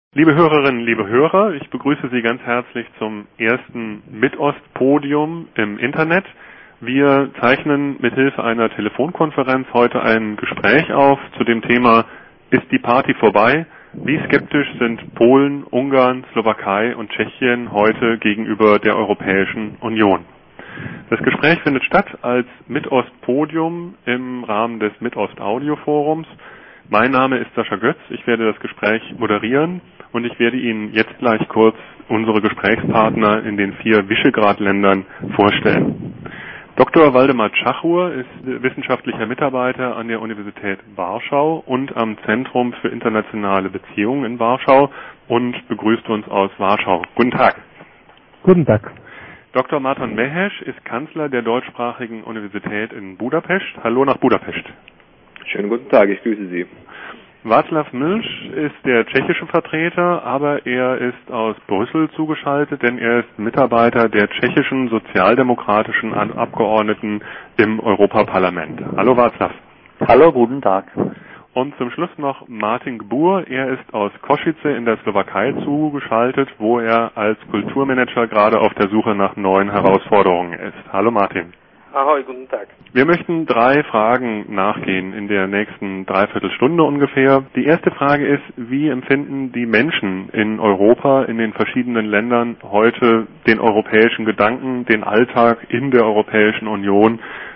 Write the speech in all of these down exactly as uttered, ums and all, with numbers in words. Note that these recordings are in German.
Liebe Hörerinnen, liebe Hörer, ich begrüße Sie ganz herzlich zum ersten Mitost-Podium im Internet. Wir zeichnen mithilfe einer Telefonkonferenz heute ein Gespräch auf zu dem Thema Ist die Party vorbei? Wie skeptisch sind Polen, Ungarn, Slowakei und Tschechien heute gegenüber der Europäischen Union? Das Gespräch findet statt als Mitost-Podium im Rahmen des Mitost-Audio-Forums. Mein Name ist Sascha Götz, ich werde das Gespräch moderieren und ich werde Ihnen jetzt gleich kurz unsere Gesprächspartner in den vier Visegrad-Ländern vorstellen. Doktor Waldemar Czachur ist wissenschaftlicher Mitarbeiter an der Universität Warschau und am Zentrum für internationale Beziehungen in Warschau und begrüßt uns aus Warschau. Guten Tag. Guten Tag. Doktor Márton Méhes ist Kanzler der deutschsprachigen Universität in Budapest. Hallo nach Budapest. Schönen guten Tag, ich grüße Sie. Václav Milch ist der tschechische Vertreter, aber er ist aus Brüssel zugeschaltet, denn er ist Mitarbeiter der tschechischen sozialdemokratischen Abgeordneten im Europaparlament. Hallo Václav. Hallo, guten Tag. Und zum Schluss noch Martin Gbur, er ist aus Košice in der Slowakei zugeschaltet, wo er als Kulturmanager gerade auf der Suche nach neuen Herausforderungen ist. Hallo Martin. Ahoi, guten Tag. Wir möchten drei Fragen nachgehen in der nächsten Dreiviertelstunde ungefähr. Die erste Frage ist, wie empfinden die Menschen in Europa, in den verschiedenen Ländern heute den europäischen Gedanken, den Alltag in der Europäischen Union?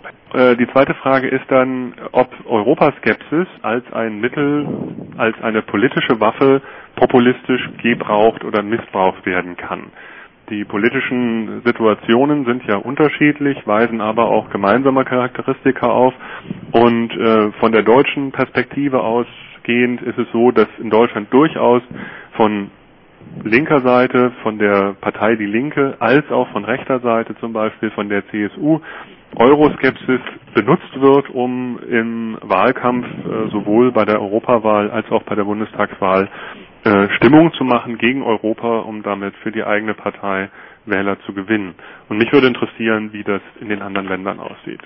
Die zweite Frage ist dann, ob Europaskepsis als ein Mittel, als eine politische Waffe populistisch gebraucht oder missbraucht werden kann. Die politischen Situationen sind ja unterschiedlich, weisen aber auch gemeinsame Charakteristika auf. Und äh, von der deutschen Perspektive ausgehend ist es so, dass in Deutschland durchaus von linker Seite, von der Partei Die Linke, als auch von rechter Seite, zum Beispiel von der C S U, Euroskepsis benutzt wird, um im Wahlkampf äh, sowohl bei der Europawahl als auch bei der Bundestagswahl äh, Stimmung zu machen gegen Europa, um damit für die eigene Partei Wähler zu gewinnen. Und mich würde interessieren, wie das in den anderen Ländern aussieht.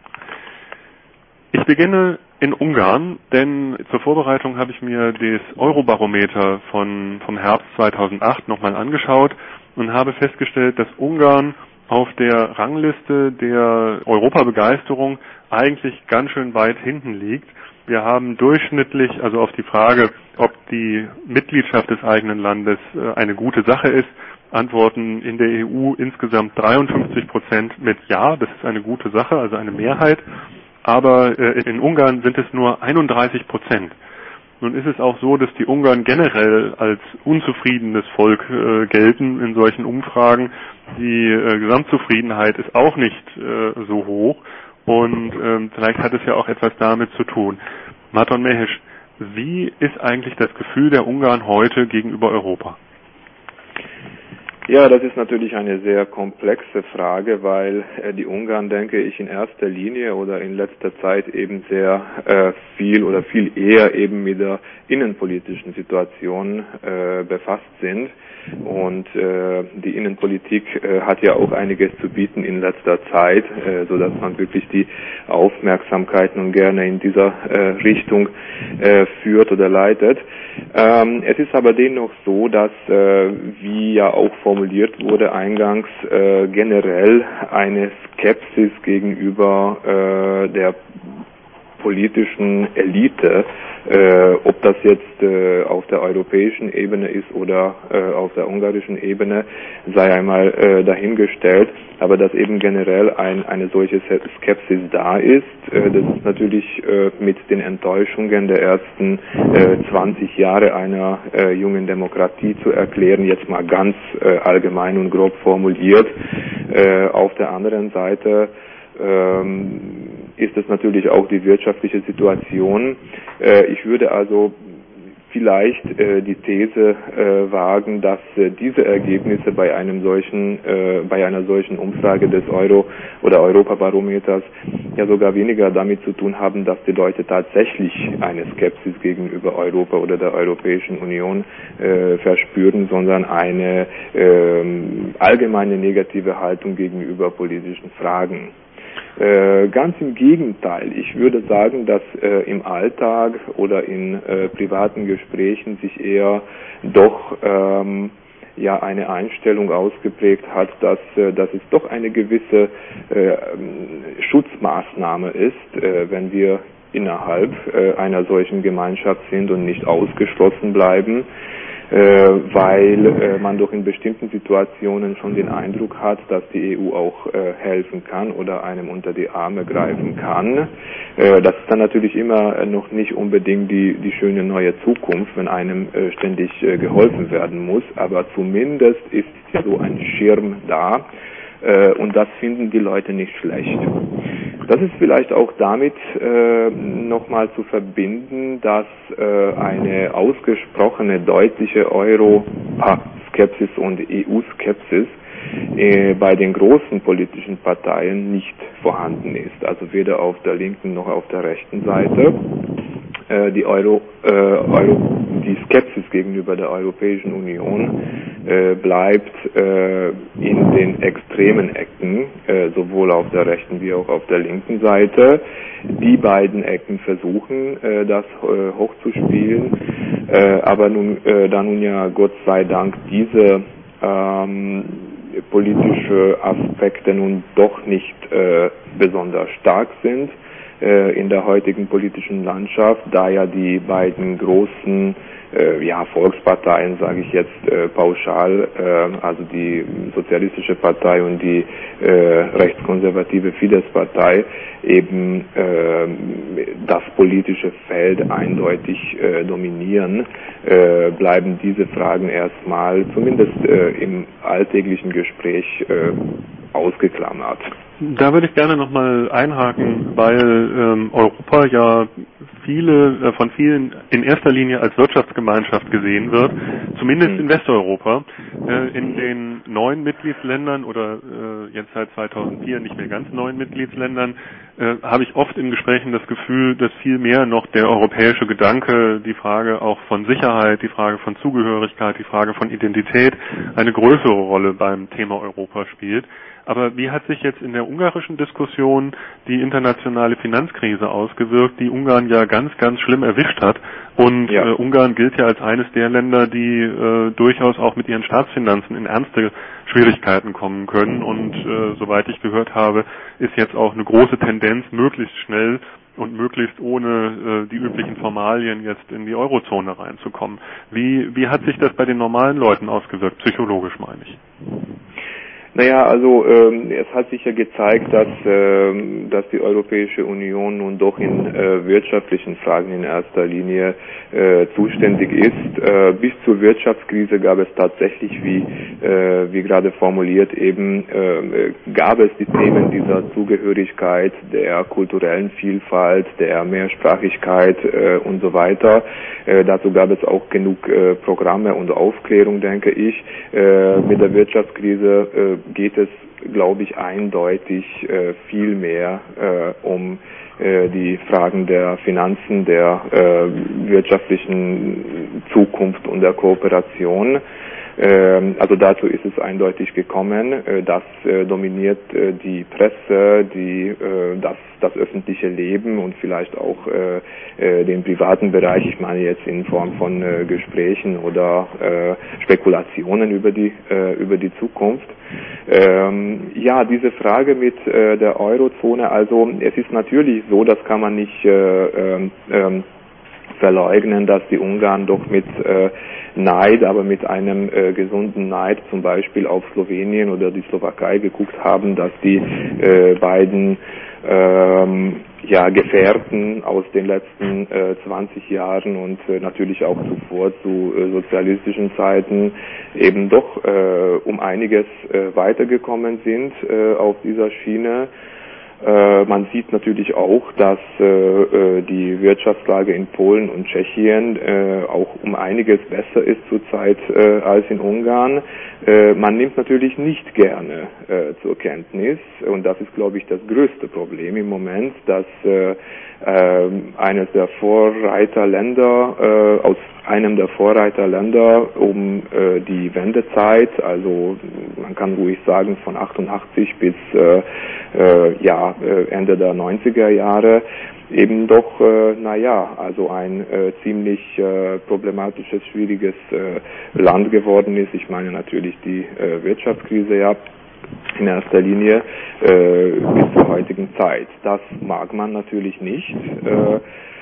Ich beginne in Ungarn, denn zur Vorbereitung habe ich mir das Eurobarometer von, vom Herbst zweitausendacht nochmal angeschaut und habe festgestellt, dass Ungarn auf der Rangliste der Europabegeisterung eigentlich ganz schön weit hinten liegt. Wir haben durchschnittlich, also auf die Frage, ob die Mitgliedschaft des eigenen Landes eine gute Sache ist, antworten in der E U insgesamt dreiundfünfzig Prozent mit Ja, das ist eine gute Sache, also eine Mehrheit. Aber in Ungarn sind es nur einunddreißig Prozent. Nun ist es auch so, dass die Ungarn generell als unzufriedenes Volk äh, gelten in solchen Umfragen. Die äh, Gesamtzufriedenheit ist auch nicht äh, so hoch und ähm, vielleicht hat es ja auch etwas damit zu tun. Márton Méhes, wie ist eigentlich das Gefühl der Ungarn heute gegenüber Europa? Ja, das ist natürlich eine sehr komplexe Frage, weil äh, die Ungarn, denke ich, in erster Linie oder in letzter Zeit eben sehr äh, viel oder viel eher eben mit der innenpolitischen Situation äh, befasst sind. Und äh, die Innenpolitik äh, hat ja auch einiges zu bieten in letzter Zeit, äh, so dass man wirklich die Aufmerksamkeit nun gerne in dieser äh, Richtung äh, führt oder leitet. Ähm, es ist aber dennoch so, dass, äh, wie ja auch formuliert wurde eingangs, äh, generell eine Skepsis gegenüber äh, der politischen Elite, äh, ob das jetzt äh, auf der europäischen Ebene ist oder äh, auf der ungarischen Ebene, sei einmal äh, dahingestellt, aber dass eben generell ein, eine solche Skepsis da ist, äh, das ist natürlich äh, mit den Enttäuschungen der ersten äh, zwanzig Jahre einer äh, jungen Demokratie zu erklären, jetzt mal ganz äh, allgemein und grob formuliert. Äh, auf der anderen Seite ähm, ist es natürlich auch die wirtschaftliche Situation. Äh, ich würde also vielleicht äh, die These äh, wagen, dass äh, diese Ergebnisse bei einem solchen, äh, bei einer solchen Umfrage des Euro- oder Europabarometers ja sogar weniger damit zu tun haben, dass die Leute tatsächlich eine Skepsis gegenüber Europa oder der Europäischen Union äh, verspüren, sondern eine äh, allgemeine negative Haltung gegenüber politischen Fragen. Äh, ganz im Gegenteil. Ich würde sagen, dass äh, im Alltag oder in äh, privaten Gesprächen sich eher doch ähm, ja eine Einstellung ausgeprägt hat, dass, äh, dass es doch eine gewisse äh, Schutzmaßnahme ist, äh, wenn wir innerhalb äh, einer solchen Gemeinschaft sind und nicht ausgeschlossen bleiben, äh, weil äh, man doch in bestimmten Situationen schon den Eindruck hat, dass die E U auch äh, helfen kann oder einem unter die Arme greifen kann. Äh, das ist dann natürlich immer noch nicht unbedingt die, die schöne neue Zukunft, wenn einem äh, ständig äh, geholfen werden muss, aber zumindest ist ja so ein Schirm da, äh, und das finden die Leute nicht schlecht. Das ist vielleicht auch damit äh, nochmal zu verbinden, dass äh, eine ausgesprochene, deutliche Europa-Skepsis und E U-Skepsis äh, bei den großen politischen Parteien nicht vorhanden ist. Also weder auf der linken noch auf der rechten Seite. Äh, die, Euro, äh, Euro, die Skepsis gegenüber der Europäischen Union äh, bleibt äh, in den extremen Ecken, äh, sowohl auf der rechten wie auch auf der linken Seite. Die beiden Ecken versuchen, äh, das äh, hochzuspielen, äh, aber nun, äh, da nun ja Gott sei Dank diese ähm, politische Aspekte nun doch nicht äh, besonders stark sind äh, in der heutigen politischen Landschaft, da ja die beiden großen äh, ja, Volksparteien, sage ich jetzt äh, pauschal, äh, also die Sozialistische Partei und die äh, rechtskonservative Fidesz-Partei, eben äh, das politische Feld eindeutig äh, dominieren, äh, bleiben diese Fragen erstmal, zumindest äh, im alltäglichen Gespräch, äh, ausgeklammert. Da würde ich gerne nochmal einhaken, weil ähm, Europa ja viele äh, von vielen in erster Linie als Wirtschaftsgemeinschaft gesehen wird, zumindest in Westeuropa. Äh, in den neuen Mitgliedsländern oder äh, jetzt seit zweitausendvier nicht mehr ganz neuen Mitgliedsländern äh, habe ich oft in Gesprächen das Gefühl, dass viel mehr noch der europäische Gedanke, die Frage auch von Sicherheit, die Frage von Zugehörigkeit, die Frage von Identität eine größere Rolle beim Thema Europa spielt. Aber wie hat sich jetzt in der ungarischen Diskussion die internationale Finanzkrise ausgewirkt, die Ungarn ja ganz, ganz schlimm erwischt hat? Und ja. äh, Ungarn gilt ja als eines der Länder, die äh, durchaus auch mit ihren Staatsfinanzen in ernste Schwierigkeiten kommen können. Und äh, soweit ich gehört habe, ist jetzt auch eine große Tendenz, möglichst schnell und möglichst ohne äh, die üblichen Formalien jetzt in die Eurozone reinzukommen. Wie, wie hat sich das bei den normalen Leuten ausgewirkt, psychologisch meine ich? Naja, also ähm, es hat sich ja gezeigt, dass, ähm, dass die Europäische Union nun doch in äh, wirtschaftlichen Fragen in erster Linie äh, zuständig ist. Äh, bis zur Wirtschaftskrise gab es tatsächlich, wie, äh, wie gerade formuliert eben, äh, gab es die Themen dieser Zugehörigkeit, der kulturellen Vielfalt, der Mehrsprachigkeit äh, und so weiter. Äh, dazu gab es auch genug äh, Programme und Aufklärung, denke ich. Äh, mit der Wirtschaftskrise äh, geht es, glaube ich, eindeutig äh, viel mehr äh, um äh, die Fragen der Finanzen, der äh, wirtschaftlichen Zukunft und der Kooperation. Ähm, also dazu ist es eindeutig gekommen. Äh, das äh, dominiert äh, die Presse, die, äh, das, das öffentliche Leben und vielleicht auch äh, äh, den privaten Bereich. Ich meine jetzt in Form von äh, Gesprächen oder äh, Spekulationen über die äh, über die Zukunft. Ähm, ja, diese Frage mit äh, der Eurozone. Also es ist natürlich so, das kann man nicht äh, äh, verleugnen, dass die Ungarn doch mit äh, Neid, aber mit einem äh, gesunden Neid zum Beispiel auf Slowenien oder die Slowakei geguckt haben, dass die äh, beiden ähm, ja, Gefährten aus den letzten äh, zwanzig Jahren und äh, natürlich auch zuvor zu äh, sozialistischen Zeiten eben doch äh, um einiges äh, weitergekommen sind äh, auf dieser Schiene. Äh, man sieht natürlich auch, dass äh, die Wirtschaftslage in Polen und Tschechien äh, auch um einiges besser ist zurzeit äh, als in Ungarn. Äh, man nimmt natürlich nicht gerne äh, zur Kenntnis, und das ist, glaube ich, das größte Problem im Moment, dass äh, äh, eines der Vorreiterländer, äh, aus einem der Vorreiterländer um äh, die Wendezeit, also man kann ruhig sagen von achtundachtzig bis äh, äh, ja ja, Ende der neunziger Jahre eben doch, äh, naja, also ein äh, ziemlich äh, problematisches, schwieriges äh, Land geworden ist. Ich meine natürlich die äh, Wirtschaftskrise, ja, in erster Linie äh, bis zur heutigen Zeit. Das mag man natürlich nicht. Äh,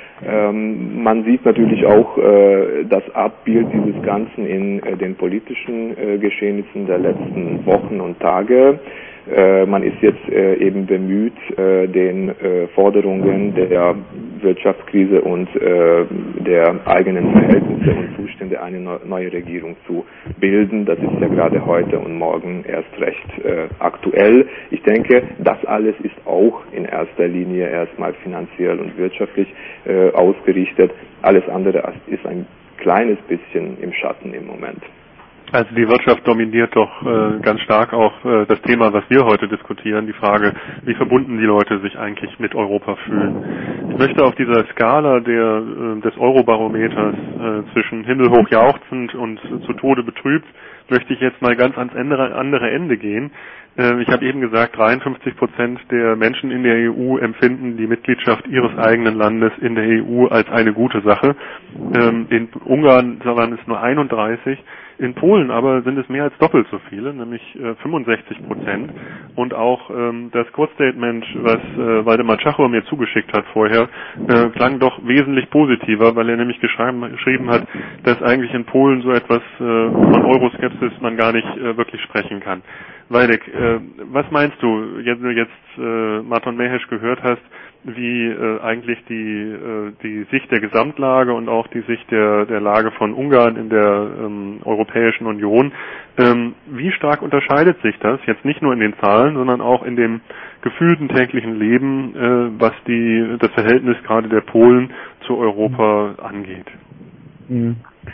ähm, man sieht natürlich auch äh, das Abbild dieses Ganzen in äh, den politischen äh, Geschehnissen der letzten Wochen und Tage. Äh, man ist jetzt äh, eben bemüht, äh, den äh, Forderungen der Wirtschaftskrise und äh, der eigenen Verhältnisse und Zustände eine neu- neue Regierung zu bilden. Das ist ja gerade heute und morgen erst recht äh, aktuell. Ich denke, das alles ist auch in erster Linie erstmal finanziell und wirtschaftlich äh, ausgerichtet. Alles andere ist ein kleines bisschen im Schatten im Moment. Also die Wirtschaft dominiert doch äh, ganz stark auch äh, das Thema, was wir heute diskutieren, die Frage, wie verbunden die Leute sich eigentlich mit Europa fühlen. Ich möchte auf dieser Skala der, äh, des Eurobarometers äh, zwischen himmelhoch jauchzend und äh, zu Tode betrübt, möchte ich jetzt mal ganz ans andere, andere Ende gehen. Äh, ich habe eben gesagt, dreiundfünfzig Prozent der Menschen in der E U empfinden die Mitgliedschaft ihres eigenen Landes in der E U als eine gute Sache. Ähm, in Ungarn waren es nur einunddreißig. In Polen aber sind es mehr als doppelt so viele, nämlich äh, fünfundsechzig Prozent. Und auch ähm, das Kurzstatement, was äh, Waldemar Czacho mir zugeschickt hat vorher, äh, klang doch wesentlich positiver, weil er nämlich geschrieben, geschrieben hat, dass eigentlich in Polen so etwas äh, von Euroskepsis man gar nicht äh, wirklich sprechen kann. Weidek, äh, was meinst du, jetzt, jetzt äh, Marton Mehesch gehört hast, wie äh, eigentlich die äh, die Sicht der Gesamtlage und auch die Sicht der der Lage von Ungarn in der ähm, Europäischen Union, ähm, wie stark unterscheidet sich das jetzt nicht nur in den Zahlen, sondern auch in dem gefühlten täglichen Leben, äh, was die das Verhältnis gerade der Polen zu Europa angeht? Mhm.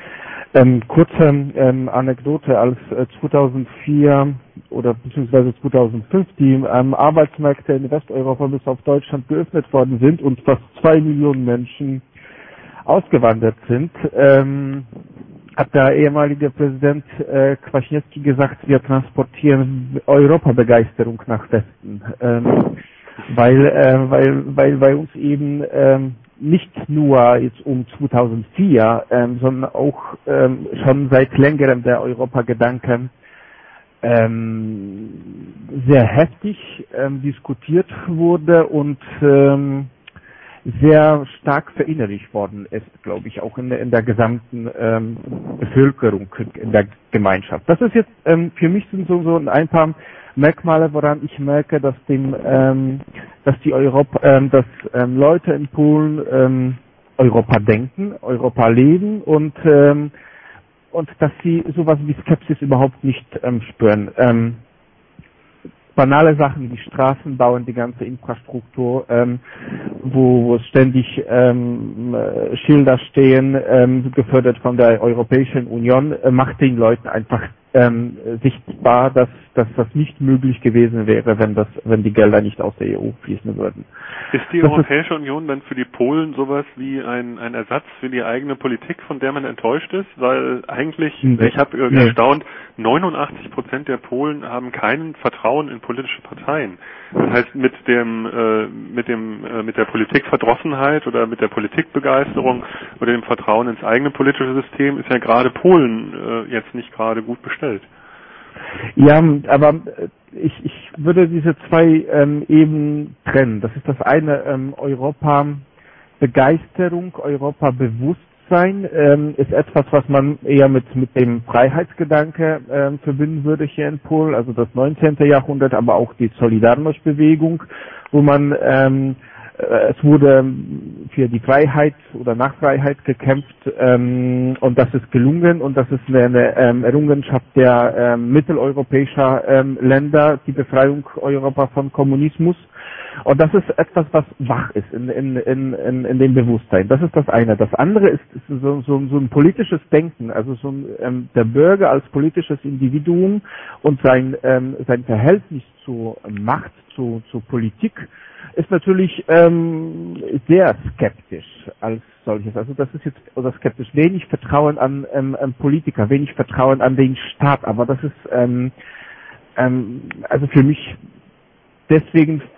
Ähm, kurze ähm, Anekdote, als äh, zweitausendvier oder beziehungsweise zweitausendfünf die ähm, Arbeitsmärkte in Westeuropa bis auf Deutschland geöffnet worden sind und fast zwei Millionen Menschen ausgewandert sind, ähm, hat der ehemalige Präsident äh, Kwaśniewski gesagt, wir transportieren Europabegeisterung nach Westen, ähm, weil, äh, weil, weil bei uns eben ähm, nicht nur jetzt um zweitausendvier, ähm, sondern auch ähm, schon seit längerem der Europagedanke ähm, sehr heftig ähm, diskutiert wurde und ähm, sehr stark verinnerlicht worden ist, glaube ich, auch in der, in der gesamten ähm, Bevölkerung, in der Gemeinschaft. Das ist jetzt ähm, für mich sind so, so ein paar Merkmale, woran ich merke, dass dem, ähm, dass die Europa, ähm, dass ähm, Leute in Polen ähm, Europa denken, Europa leben und ähm, und dass sie sowas wie Skepsis überhaupt nicht ähm, spüren. Ähm, banale Sachen wie die Straßen bauen, die ganze Infrastruktur, ähm, wo, wo ständig ähm, Schilder stehen, ähm, gefördert von der Europäischen Union, äh, macht den Leuten einfach ähm, sichtbar, dass, dass das nicht möglich gewesen wäre, wenn das, wenn die Gelder nicht aus der E U fließen würden. Ist die das Europäische ist, Union dann für die Polen sowas wie ein, ein Ersatz für die eigene Politik, von der man enttäuscht ist? Weil eigentlich, nee, ich habe nee. erstaunt, neunundachtzig Prozent der Polen haben kein Vertrauen in politische Parteien. Das heißt, mit dem, äh, mit dem, äh, mit der Politikverdrossenheit oder mit der Politikbegeisterung oder dem Vertrauen ins eigene politische System ist ja gerade Polen äh, jetzt nicht gerade gut bestellt. Ja, aber ich, ich würde diese zwei ähm, Ebenen trennen. Das ist das eine, ähm, Europa-Begeisterung, Europa-Bewusstsein ähm, ist etwas, was man eher mit mit dem Freiheitsgedanke ähm, verbinden würde hier in Polen, also das neunzehnten Jahrhundert, aber auch die Solidarność-Bewegung, wo man ähm, es wurde für die Freiheit oder nach Freiheit gekämpft ähm, und das ist gelungen und das ist eine, eine ähm, Errungenschaft der ähm, mitteleuropäischer ähm, Länder, die Befreiung Europa von Kommunismus. Und das ist etwas, was wach ist in, in, in, in, in dem Bewusstsein. Das ist das eine. Das andere ist, ist so, so, so ein politisches Denken, also so ein, ähm, der Bürger als politisches Individuum und sein, ähm, sein Verhältnis zu Macht, zu, zu Politik ist natürlich ähm, sehr skeptisch als solches. Also das ist jetzt oder skeptisch. Wenig Vertrauen an ähm, Politiker, wenig Vertrauen an den Staat. Aber das ist ähm, ähm, also für mich deswegen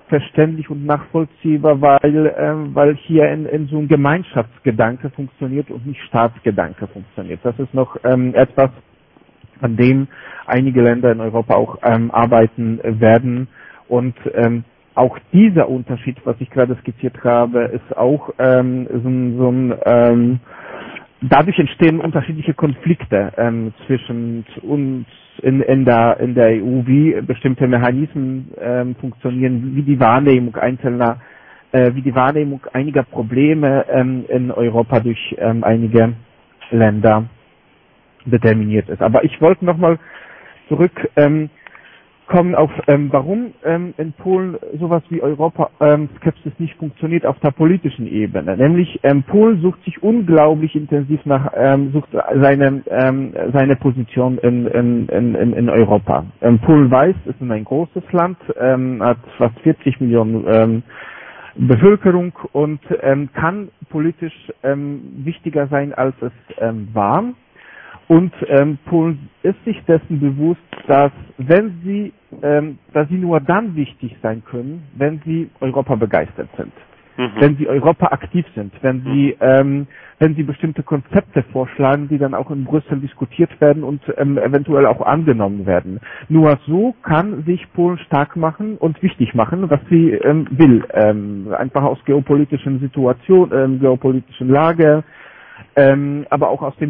verständlich und nachvollziehbar, weil, ähm, weil hier in, in so ein Gemeinschaftsgedanke funktioniert und nicht Staatsgedanke funktioniert. Das ist noch ähm, etwas, an dem einige Länder in Europa auch ähm, arbeiten werden. Und ähm, auch dieser Unterschied, was ich gerade skizziert habe, ist auch ähm, so ein, so ein ähm, dadurch entstehen unterschiedliche Konflikte ähm, zwischen uns in, in, der, in der E U, wie bestimmte Mechanismen ähm, funktionieren, wie die Wahrnehmung einzelner, äh, wie die Wahrnehmung einiger Probleme ähm, in Europa durch ähm, einige Länder determiniert ist. Aber ich wollte nochmal zurück ähm, kommen auf, ähm, warum ähm, in Polen sowas wie Europa-Skepsis ähm, nicht funktioniert auf der politischen Ebene. Nämlich ähm, Polen sucht sich unglaublich intensiv nach, ähm, sucht seine ähm, seine Position in in in, in Europa. Ähm, Polen weiß, es ist ein großes Land, ähm, hat fast vierzig Millionen ähm, Bevölkerung und ähm, kann politisch ähm, wichtiger sein, als es ähm, war. Und ähm, Polen ist sich dessen bewusst, dass wenn sie, ähm, dass sie nur dann wichtig sein können, wenn sie Europa begeistert sind, mhm. wenn sie Europa aktiv sind, wenn sie, mhm. ähm, wenn sie bestimmte Konzepte vorschlagen, die dann auch in Brüssel diskutiert werden und ähm, eventuell auch angenommen werden. Nur so kann sich Polen stark machen und wichtig machen, was sie ähm, will, ähm, einfach aus geopolitischen Situationen, ähm, geopolitischen Lage, ähm, aber auch aus dem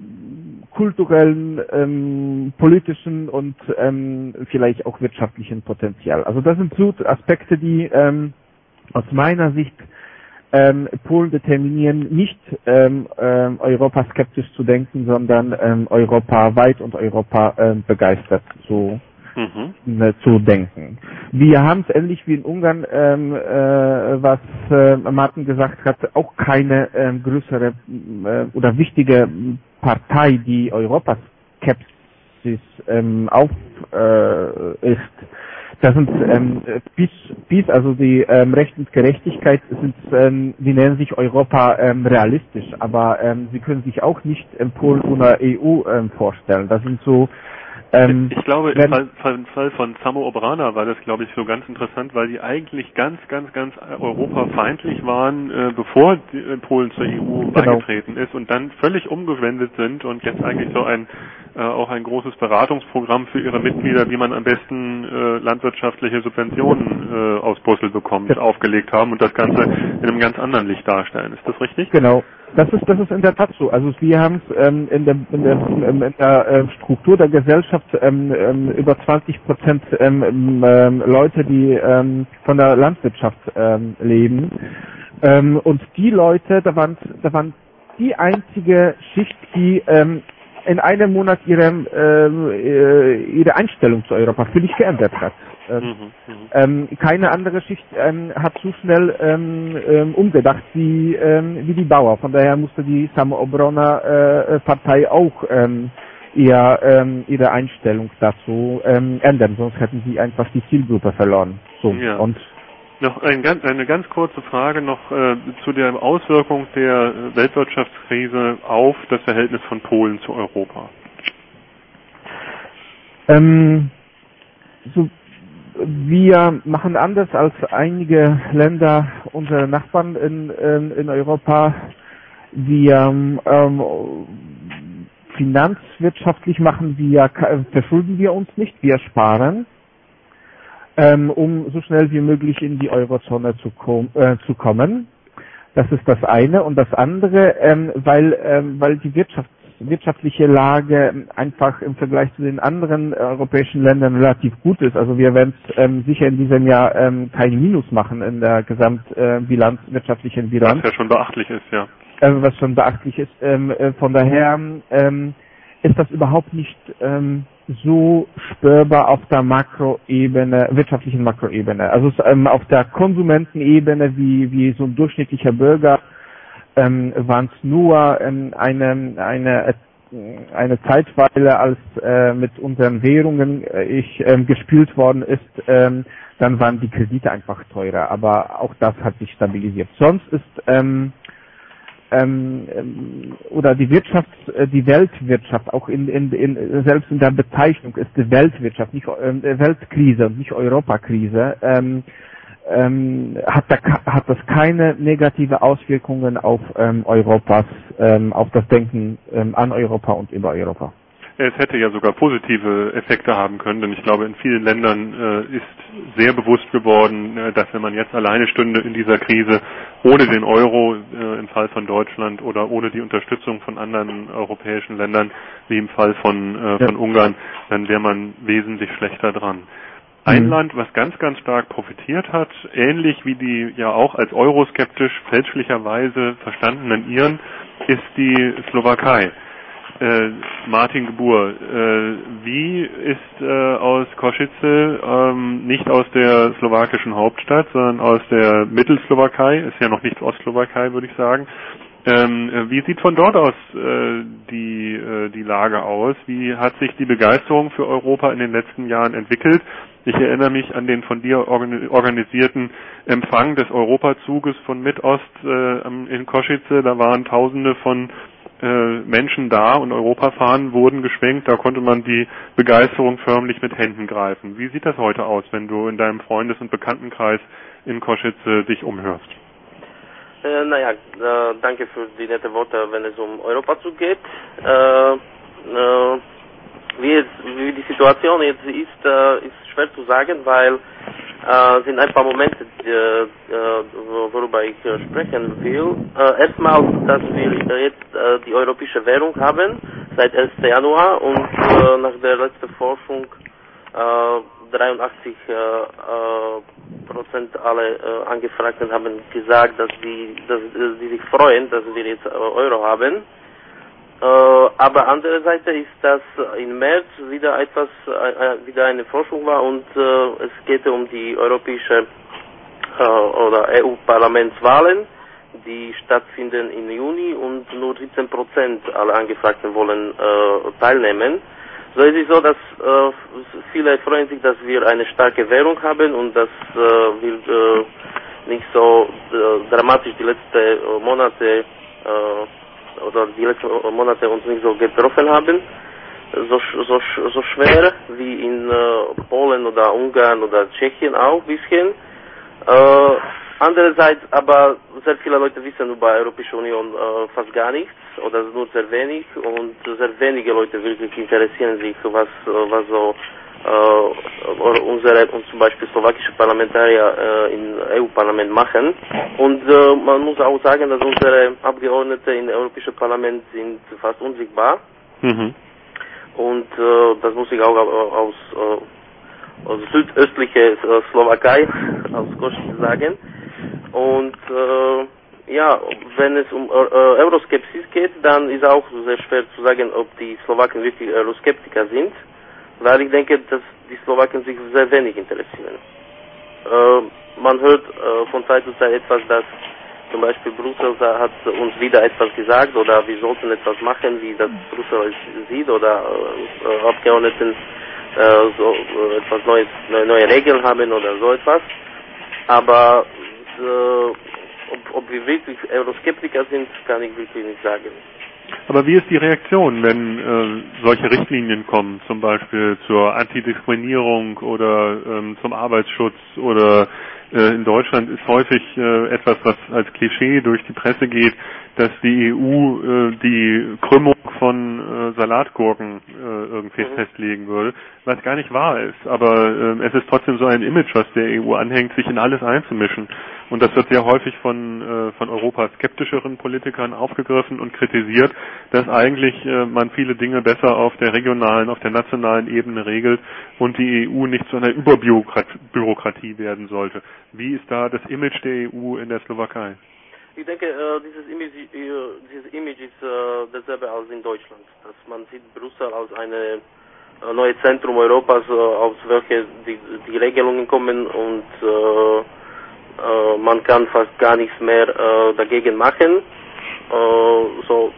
kulturellen, ähm, politischen und ähm, vielleicht auch wirtschaftlichen Potenzial. Also das sind so Aspekte, die ähm, aus meiner Sicht ähm, Polen determinieren, nicht ähm, ähm, europaskeptisch zu denken, sondern ähm, europaweit und Europa ähm, begeistert zu, mhm. äh, zu denken. Wir haben es ähnlich wie in Ungarn, ähm, äh, was äh, Martin gesagt hat, auch keine ähm, größere äh, oder wichtige Partei, die Europaskepsis ähm, auf äh, ist. Das sind ähm, PiS, PiS, also die ähm, Recht und Gerechtigkeit, sind, ähm, die nennen sich Europa ähm, realistisch, aber ähm, sie können sich auch nicht ähm, Polen oder E U ähm, vorstellen. Das sind so Ähm, ich glaube, im Fall, Fall, Fall von Samo Obrana war das, glaube ich, so ganz interessant, weil die eigentlich ganz, ganz, ganz europafeindlich waren, äh, bevor die, äh, Polen zur E U genau. beigetreten ist und dann völlig umgewendet sind und jetzt eigentlich so ein äh, auch ein großes Beratungsprogramm für ihre Mitglieder, wie man am besten äh, landwirtschaftliche Subventionen äh, aus Brüssel bekommt, ja. aufgelegt haben und das Ganze in einem ganz anderen Licht darstellen. Ist das richtig? Genau. Das ist, das ist in der Tat so. Also wir haben es ähm, in der, in der, in der äh, Struktur der Gesellschaft ähm, ähm, über zwanzig Prozent ähm, ähm, Leute, die ähm, von der Landwirtschaft ähm, leben. Ähm, und die Leute, da waren, da waren die einzige Schicht, die ähm, in einem Monat ihre, äh, ihre Einstellung zu Europa völlig geändert hat. Ähm, mhm, ähm, keine andere Schicht ähm, hat so schnell ähm, ähm, umgedacht wie, ähm, wie die Bauer. Von daher musste die Samo Obrana äh, Partei auch ähm, ihr, ähm, ihre Einstellung dazu ähm, ändern, sonst hätten sie einfach die Zielgruppe verloren. So, ja. und noch ein, eine ganz kurze Frage noch äh, zu der Auswirkung der Weltwirtschaftskrise auf das Verhältnis von Polen zu Europa. Ähm, so, wir machen anders als einige Länder, unsere Nachbarn in, in, in Europa. Wir ähm, finanzwirtschaftlich machen wir, verschulden wir uns nicht, wir sparen, ähm, um so schnell wie möglich in die Eurozone zu, kom äh, zu kommen. Das ist das eine. Und das andere, ähm, weil, ähm, weil die Wirtschaft wirtschaftliche Lage einfach im Vergleich zu den anderen europäischen Ländern relativ gut ist. Also wir werden ähm, sicher in diesem Jahr ähm, kein Minus machen in der Gesamtbilanz, äh, wirtschaftlichen Bilanz. Was ja schon beachtlich ist, ja. Äh, was schon beachtlich ist. Ähm, äh, von daher ähm, ist das überhaupt nicht ähm, so spürbar auf der Makroebene, wirtschaftlichen Makroebene. Also ähm, auf der Konsumentenebene, wie, wie so ein durchschnittlicher Bürger, ähm, waren es nur ähm, eine, eine, eine Zeitweile, als äh, mit unseren Währungen äh, ich ähm, gespielt worden ist, ähm, dann waren die Kredite einfach teurer. Aber auch das hat sich stabilisiert. Sonst ist ähm, ähm, oder die Wirtschaft, die Weltwirtschaft, auch in, in, in selbst in der Bezeichnung ist die Weltwirtschaft, nicht äh, Weltkrise und nicht Europakrise. Ähm, ähm, hat, da, hat das keine negative Auswirkungen auf ähm, Europas, ähm, auf das Denken ähm, an Europa und über Europa? Es hätte ja sogar positive Effekte haben können, denn ich glaube, in vielen Ländern äh, ist sehr bewusst geworden, äh, dass wenn man jetzt alleine stünde in dieser Krise, ohne den Euro äh, im Fall von Deutschland oder ohne die Unterstützung von anderen europäischen Ländern, wie im Fall von, äh, von ja. Ungarn, dann wäre man wesentlich schlechter dran. Ein mhm. Land, was ganz, ganz stark profitiert hat, ähnlich wie die ja auch als euroskeptisch fälschlicherweise verstandenen Iren, ist die Slowakei. Äh, Martin Gebur, äh, wie ist äh, aus Košice, ähm, nicht aus der slowakischen Hauptstadt, sondern aus der Mittelslowakei, ist ja noch nicht Ostslowakei, würde ich sagen. Ähm, wie sieht von dort aus äh, die, äh, die Lage aus? Wie hat sich die Begeisterung für Europa in den letzten Jahren entwickelt? Ich erinnere mich an den von dir organisierten Empfang des Europazuges von Mitost äh, in Košice. Da waren Tausende von Menschen da und Europafahnen wurden geschwenkt, da konnte man die Begeisterung förmlich mit Händen greifen. Wie sieht das heute aus, wenn du in deinem Freundes- und Bekanntenkreis in Košice dich umhörst? Äh, naja, äh, danke für die nette Worte, wenn es um Europazug geht. Äh, äh, wie, jetzt, wie die Situation jetzt ist, äh, ist schwer zu sagen, weil äh, sind ein paar Momente, äh, äh, worüber ich äh, sprechen will. Äh, erstmal, dass wir jetzt äh, die europäische Währung haben, seit ersten Januar und äh, nach der letzten Forschung äh, dreiundachtzig äh, äh, Prozent aller äh, Angefragten haben gesagt, dass die, dass, dass die sich freuen, dass wir jetzt äh, Euro haben. Äh, aber andere Seite ist, dass im März wieder etwas, äh, wieder eine Forschung war und äh, es geht um die europäische äh, oder E U-Parlamentswahlen, die stattfinden im Juni und nur siebzehn Prozent aller Angefragten wollen äh, teilnehmen. So ist es so, dass äh, viele freuen sich, dass wir eine starke Währung haben und dass äh, wir äh, nicht so äh, dramatisch die letzten äh, Monate äh, oder die letzten Monate uns nicht so getroffen haben, so, so, so schwer wie in äh, Polen oder Ungarn oder Tschechien auch ein bisschen. Äh, andererseits aber sehr viele Leute wissen über die Europäische Union äh, fast gar nichts oder nur sehr wenig und sehr wenige Leute wirklich interessieren sich, was, was so äh, unsere und zum Beispiel slowakische Parlamentarier äh, im E U-Parlament machen. Und äh, man muss auch sagen, dass unsere Abgeordnete im Europäischen Parlament sind fast unsichtbar. Mhm. Und äh, das muss ich auch aus, äh, aus südöstlicher äh, Slowakei, aus Košice sagen. Und äh, ja, wenn es um äh, Euroskepsis geht, dann ist auch sehr schwer zu sagen, ob die Slowaken wirklich Euroskeptiker sind. Weil ich denke, dass die Slowaken sich sehr wenig interessieren. Äh, man hört äh, von Zeit zu Zeit etwas, dass zum Beispiel Brüssel hat uns wieder etwas gesagt oder wir sollten etwas machen, wie das Brüssel es sieht oder äh, Abgeordneten äh, so äh, etwas Neues, neue, neue Regeln haben oder so etwas. Aber äh, ob, ob wir wirklich Euroskeptiker sind, kann ich wirklich nicht sagen. Aber wie ist die Reaktion, wenn äh, solche Richtlinien kommen, zum Beispiel zur Antidiskriminierung oder ähm, zum Arbeitsschutz oder äh, in Deutschland ist häufig äh, etwas, was als Klischee durch die Presse geht, dass die E U äh, die Krümmung von äh, Salatgurken äh, irgendwie mhm. festlegen würde, was gar nicht wahr ist. Aber äh, es ist trotzdem so ein Image, was der E U anhängt, sich in alles einzumischen. Und das wird sehr häufig von, äh, von Europa skeptischeren Politikern aufgegriffen und kritisiert, dass eigentlich äh, man viele Dinge besser auf der regionalen, auf der nationalen Ebene regelt und die E U nicht zu einer Überbürokratie werden sollte. Wie ist da das Image der E U in der Slowakei? Ich denke, äh, dieses Image, äh, dieses Image ist äh, dasselbe als in Deutschland. Dass man sieht Brüssel als ein äh, neues Zentrum Europas, äh, aus welche die, die Regelungen kommen und äh, äh, man kann fast gar nichts mehr äh, dagegen machen. Äh, so,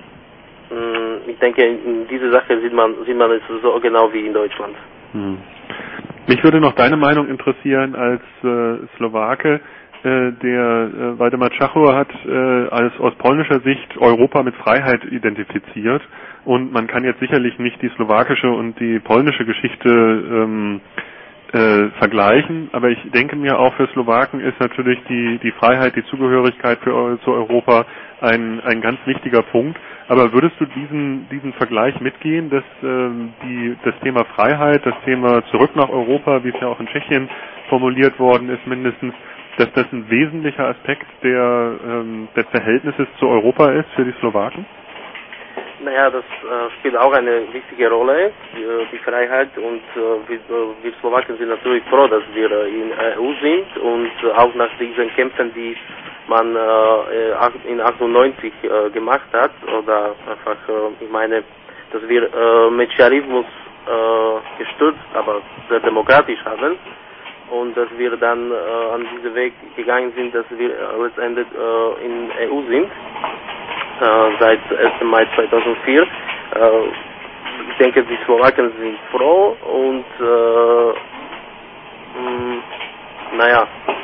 mh, ich denke, in dieser Sache sieht man, sieht man es so genau wie in Deutschland. Hm. Mich würde noch deine Meinung interessieren als äh, Slowake. Äh, der äh, Waldemar Czacho hat äh, als aus polnischer Sicht Europa mit Freiheit identifiziert und man kann jetzt sicherlich nicht die slowakische und die polnische Geschichte ähm, äh, vergleichen. Aber ich denke mir, auch für Slowaken ist natürlich die, die Freiheit, die Zugehörigkeit für, zu Europa ein, ein ganz wichtiger Punkt. Aber würdest du diesen, diesen Vergleich mitgehen, dass ähm, die, das Thema Freiheit, das Thema zurück nach Europa, wie es ja auch in Tschechien formuliert worden ist mindestens, dass das ein wesentlicher Aspekt der, ähm, des Verhältnisses zu Europa ist für die Slowaken? Naja, das äh, spielt auch eine wichtige Rolle, die, die Freiheit, und äh, wir, wir Slowaken sind natürlich froh, dass wir in der E U sind, und äh, auch nach diesen Kämpfen, die man äh, in achtundneunzig äh, gemacht hat, oder einfach, äh, ich meine, dass wir äh, Mecharismus äh, gestürzt, aber sehr demokratisch haben, und dass wir dann äh, an diesen Weg gegangen sind, dass wir äh, letztendlich äh, in E U sind, äh, seit ersten Mai zweitausendvier. Äh, ich denke, die Slowaken sind froh, und äh, mh, naja,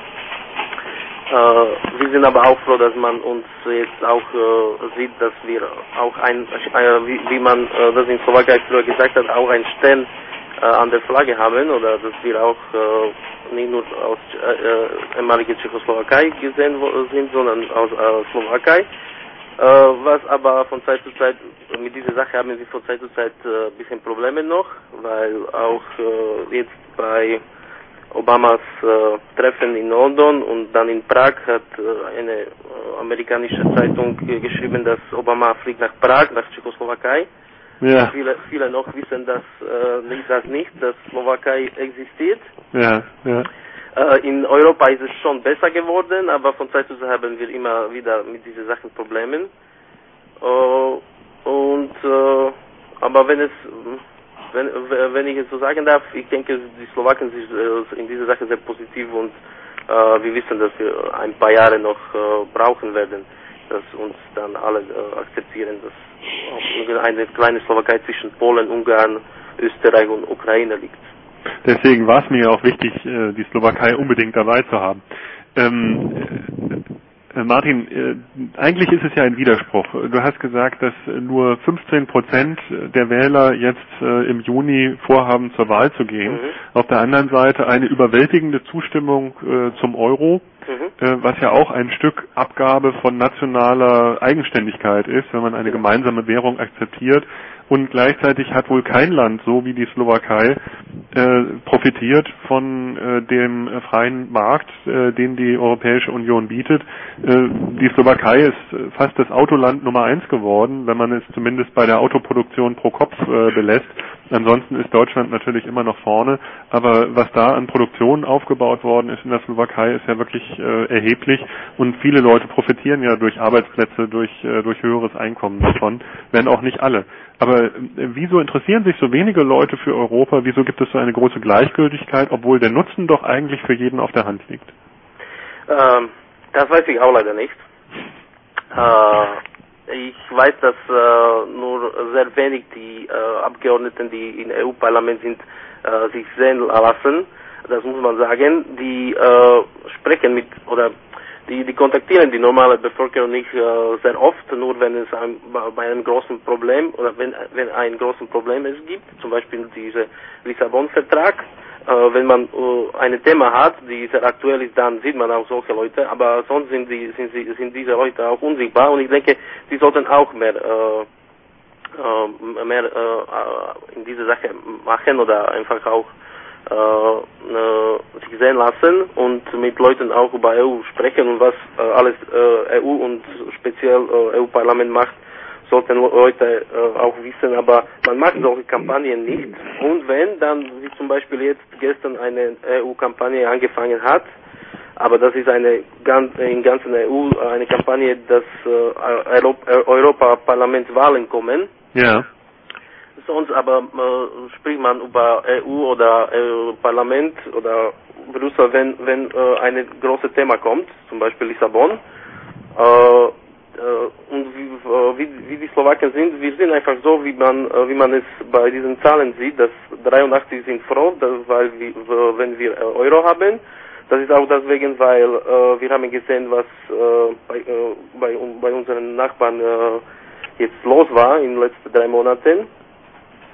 äh, wir sind aber auch froh, dass man uns jetzt auch äh, sieht, dass wir auch ein, äh, wie, wie man äh, das in Slowakei früher gesagt hat, auch einen Stern äh, an der Flagge haben, oder dass wir auch äh, nicht nur aus äh, ehemaliger Tschechoslowakei gesehen sind, sondern aus äh, Slowakei. Äh, was aber von Zeit zu Zeit, mit dieser Sache haben sie von Zeit zu Zeit ein äh, bisschen Probleme noch, weil auch äh, jetzt bei Obamas äh, Treffen in London und dann in Prag hat äh, eine äh, amerikanische Zeitung äh, geschrieben, dass Obama fliegt nach Prag, nach Tschechoslowakei. Ja. Viele, viele noch wissen das, äh, nicht, das nicht, dass Slowakei existiert. Ja, ja. Äh, in Europa ist es schon besser geworden, aber von Zeit zu Zeit haben wir immer wieder mit diesen Sachen Probleme. Äh, und äh, aber wenn es Wenn, wenn ich es so sagen darf, ich denke, die Slowaken sind äh, in dieser Sache sehr positiv, und äh, wir wissen, dass wir ein paar Jahre noch äh, brauchen werden, dass uns dann alle äh, akzeptieren, dass auch eine kleine Slowakei zwischen Polen, Ungarn, Österreich und Ukraine liegt. Deswegen war es mir auch wichtig, äh, die Slowakei unbedingt dabei zu haben. Ähm, äh, Martin, äh, eigentlich ist es ja ein Widerspruch. Du hast gesagt, dass nur fünfzehn Prozent der Wähler jetzt äh, im Juni vorhaben, zur Wahl zu gehen. Mhm. Auf der anderen Seite eine überwältigende Zustimmung äh, zum Euro, mhm. äh, was ja auch ein Stück Abgabe von nationaler Eigenständigkeit ist, wenn man eine mhm. gemeinsame Währung akzeptiert. Und gleichzeitig hat wohl kein Land, so wie die Slowakei, äh, profitiert von äh, dem äh, freien Markt, äh, den die Europäische Union bietet. Äh, die Slowakei ist fast das Autoland Nummer eins geworden, wenn man es zumindest bei der Autoproduktion pro Kopf äh, belässt. Ansonsten ist Deutschland natürlich immer noch vorne, aber was da an Produktion aufgebaut worden ist in der Slowakei, ist ja wirklich äh, erheblich, und viele Leute profitieren ja durch Arbeitsplätze, durch, äh, durch höheres Einkommen davon, wenn auch nicht alle. Aber äh, wieso interessieren sich so wenige Leute für Europa? Wieso gibt es so eine große Gleichgültigkeit, obwohl der Nutzen doch eigentlich für jeden auf der Hand liegt? Ähm, das weiß ich auch leider nicht. Äh, ich weiß, dass äh, nur sehr wenig die äh, Abgeordneten, die im E U-Parlament sind, äh, sich sehen lassen. Das muss man sagen. Die äh, sprechen mit, oder Die, die kontaktieren die normale Bevölkerung nicht äh, sehr oft, nur wenn es ein, bei einem großen Problem, oder wenn, wenn ein großes Problem es gibt, zum Beispiel dieser Lissabon-Vertrag. Äh, wenn man äh, ein Thema hat, die sehr aktuell ist, dann sieht man auch solche Leute, aber sonst sind, die, sind, sie, sind diese Leute auch unsichtbar, und ich denke, die sollten auch mehr, äh, äh, mehr äh, in diese Sache machen, oder einfach auch Äh, äh, sich sehen lassen und mit Leuten auch über E U sprechen, und was äh, alles äh, E U und speziell äh, E U-Parlament macht, sollten Leute äh, auch wissen, aber man macht solche Kampagnen nicht, und wenn, dann wie zum Beispiel jetzt gestern eine E U-Kampagne angefangen hat, aber das ist eine ganz, in ganzen E U eine Kampagne, dass äh, Europaparlamentswahlen kommen. Ja. Sonst aber äh, spricht man über E U oder äh, Parlament oder Brüssel, wenn wenn äh, ein großes Thema kommt, zum Beispiel Lissabon. Äh, äh, und wie, äh, wie, wie die Slowaken sind, wir sind einfach so, wie man äh, wie man es bei diesen Zahlen sieht, dass dreiundachtzig sind froh, dass, weil wir, wenn wir Euro haben. Das ist auch deswegen, weil äh, wir haben gesehen, was äh, bei, äh, bei, bei unseren Nachbarn äh, jetzt los war in den letzten drei Monaten.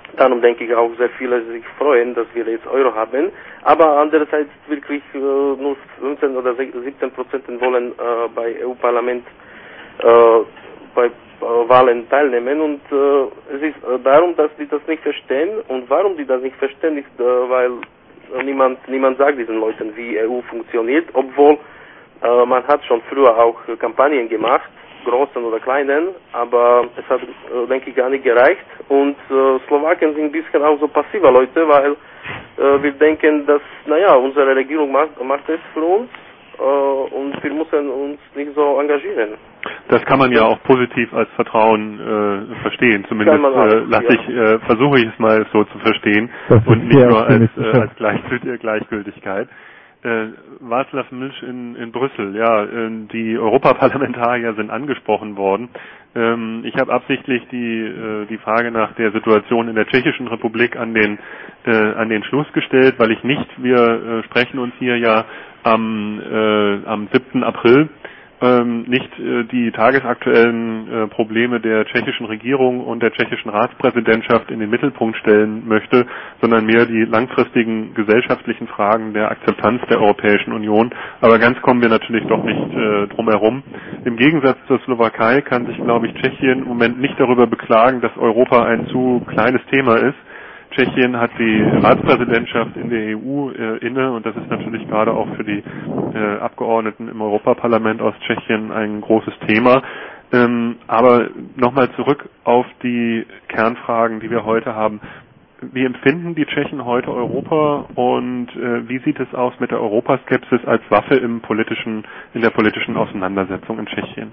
Darum denke ich auch, sehr viele sich freuen, dass wir jetzt Euro haben. Aber andererseits wirklich äh, nur fünfzehn oder siebzehn Prozent wollen äh, bei E U-Parlament äh, bei äh, Wahlen teilnehmen. Und äh, es ist äh, darum, dass die das nicht verstehen. Und warum die das nicht verstehen, ist, äh, weil äh, niemand niemand sagt diesen Leuten, wie E U funktioniert, obwohl äh, man hat schon früher auch äh, Kampagnen gemacht, großen oder kleinen, aber es hat, äh, denke ich, gar nicht gereicht. Und äh, Slowaken sind ein bisschen auch so passive Leute, weil äh, wir denken, dass, naja, unsere Regierung macht, macht es für uns äh, und wir müssen uns nicht so engagieren. Das kann man ja auch positiv als Vertrauen äh, verstehen. Zumindest äh, lasse ja. ich, äh, versuche ich es mal so zu verstehen und nicht nur als, äh, als Gleichgült- Gleichgültigkeit. Äh, Václav Milch in, in Brüssel, ja, äh, die Europaparlamentarier sind angesprochen worden. Ähm, ich habe absichtlich die äh, die Frage nach der Situation in der Tschechischen Republik an den äh, an den Schluss gestellt, weil ich nicht, wir äh, sprechen uns hier ja am äh, am siebten April, ähm, nicht äh, die tagesaktuellen äh, Probleme der tschechischen Regierung und der tschechischen Ratspräsidentschaft in den Mittelpunkt stellen möchte, sondern mehr die langfristigen gesellschaftlichen Fragen der Akzeptanz der Europäischen Union. Aber ganz kommen wir natürlich doch nicht äh, drum herum. Im Gegensatz zur Slowakei kann sich, glaube ich, Tschechien im Moment nicht darüber beklagen, dass Europa ein zu kleines Thema ist. Tschechien hat die Ratspräsidentschaft in der E U äh, inne und das ist natürlich gerade auch für die äh, Abgeordneten im Europaparlament aus Tschechien ein großes Thema. Ähm, aber nochmal zurück auf die Kernfragen, die wir heute haben. Wie empfinden die Tschechen heute Europa und äh, wie sieht es aus mit der Europaskepsis als Waffe im politischen, in der politischen Auseinandersetzung in Tschechien?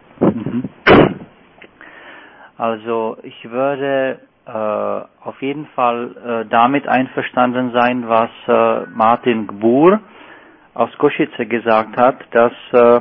Also ich würde äh, auf jeden Fall äh, damit einverstanden sein, was äh, Martin Gbur aus Košice gesagt hat, dass äh,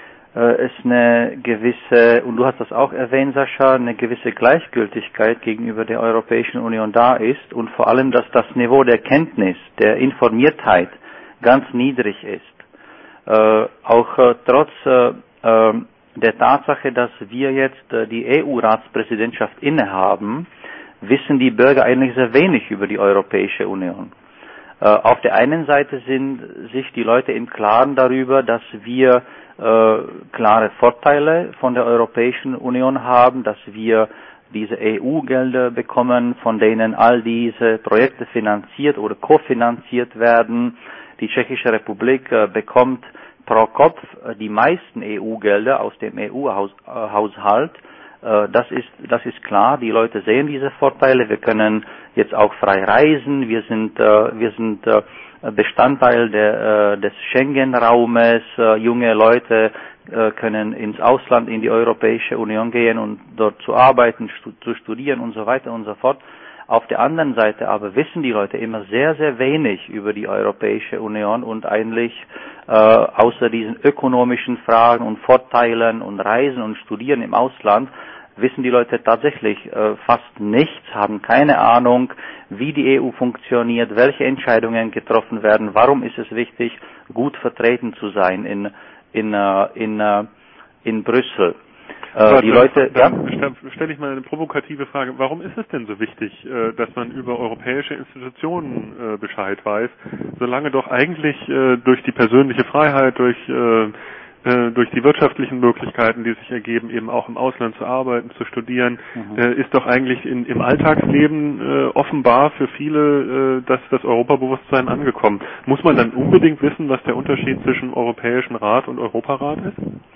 es eine gewisse, und du hast das auch erwähnt, Sascha, eine gewisse Gleichgültigkeit gegenüber der Europäischen Union da ist und vor allem, dass das Niveau der Kenntnis, der Informiertheit ganz niedrig ist. Äh, auch äh, trotz äh, äh, der Tatsache, dass wir jetzt äh, die E U-Ratspräsidentschaft innehaben, wissen die Bürger eigentlich sehr wenig über die Europäische Union. Äh, auf der einen Seite sind sich die Leute im Klaren darüber, dass wir äh, klare Vorteile von der Europäischen Union haben, dass wir diese E U-Gelder bekommen, von denen all diese Projekte finanziert oder kofinanziert werden. Die Tschechische Republik äh, bekommt pro Kopf äh, die meisten E U-Gelder aus dem E U-Haushalt. Äh, das ist, das ist klar. Die Leute sehen diese Vorteile. Wir können jetzt auch frei reisen. Wir sind, äh, wir sind äh, Bestandteil der, äh, des Schengen-Raumes. Äh, junge Leute äh, können ins Ausland, in die Europäische Union gehen und dort zu arbeiten, stu- zu studieren und so weiter und so fort. Auf der anderen Seite aber wissen die Leute immer sehr, sehr wenig über die Europäische Union und eigentlich äh, außer diesen ökonomischen Fragen und Vorteilen und Reisen und Studieren im Ausland wissen die Leute tatsächlich äh, fast nichts, haben keine Ahnung, wie die E U funktioniert, welche Entscheidungen getroffen werden, warum ist es wichtig, gut vertreten zu sein in in äh, in, äh, in Brüssel. Äh, die Leute, dann ja? stelle ich mal eine provokative Frage. Warum ist es denn so wichtig, äh, dass man über europäische Institutionen äh, Bescheid weiß, solange doch eigentlich äh, durch die persönliche Freiheit, durch äh, durch die wirtschaftlichen Möglichkeiten, die sich ergeben, eben auch im Ausland zu arbeiten, zu studieren, mhm. äh, ist doch eigentlich in, im Alltagsleben äh, offenbar für viele äh, das, das Europabewusstsein angekommen. Muss man dann unbedingt wissen, was der Unterschied zwischen Europäischen Rat und Europarat ist?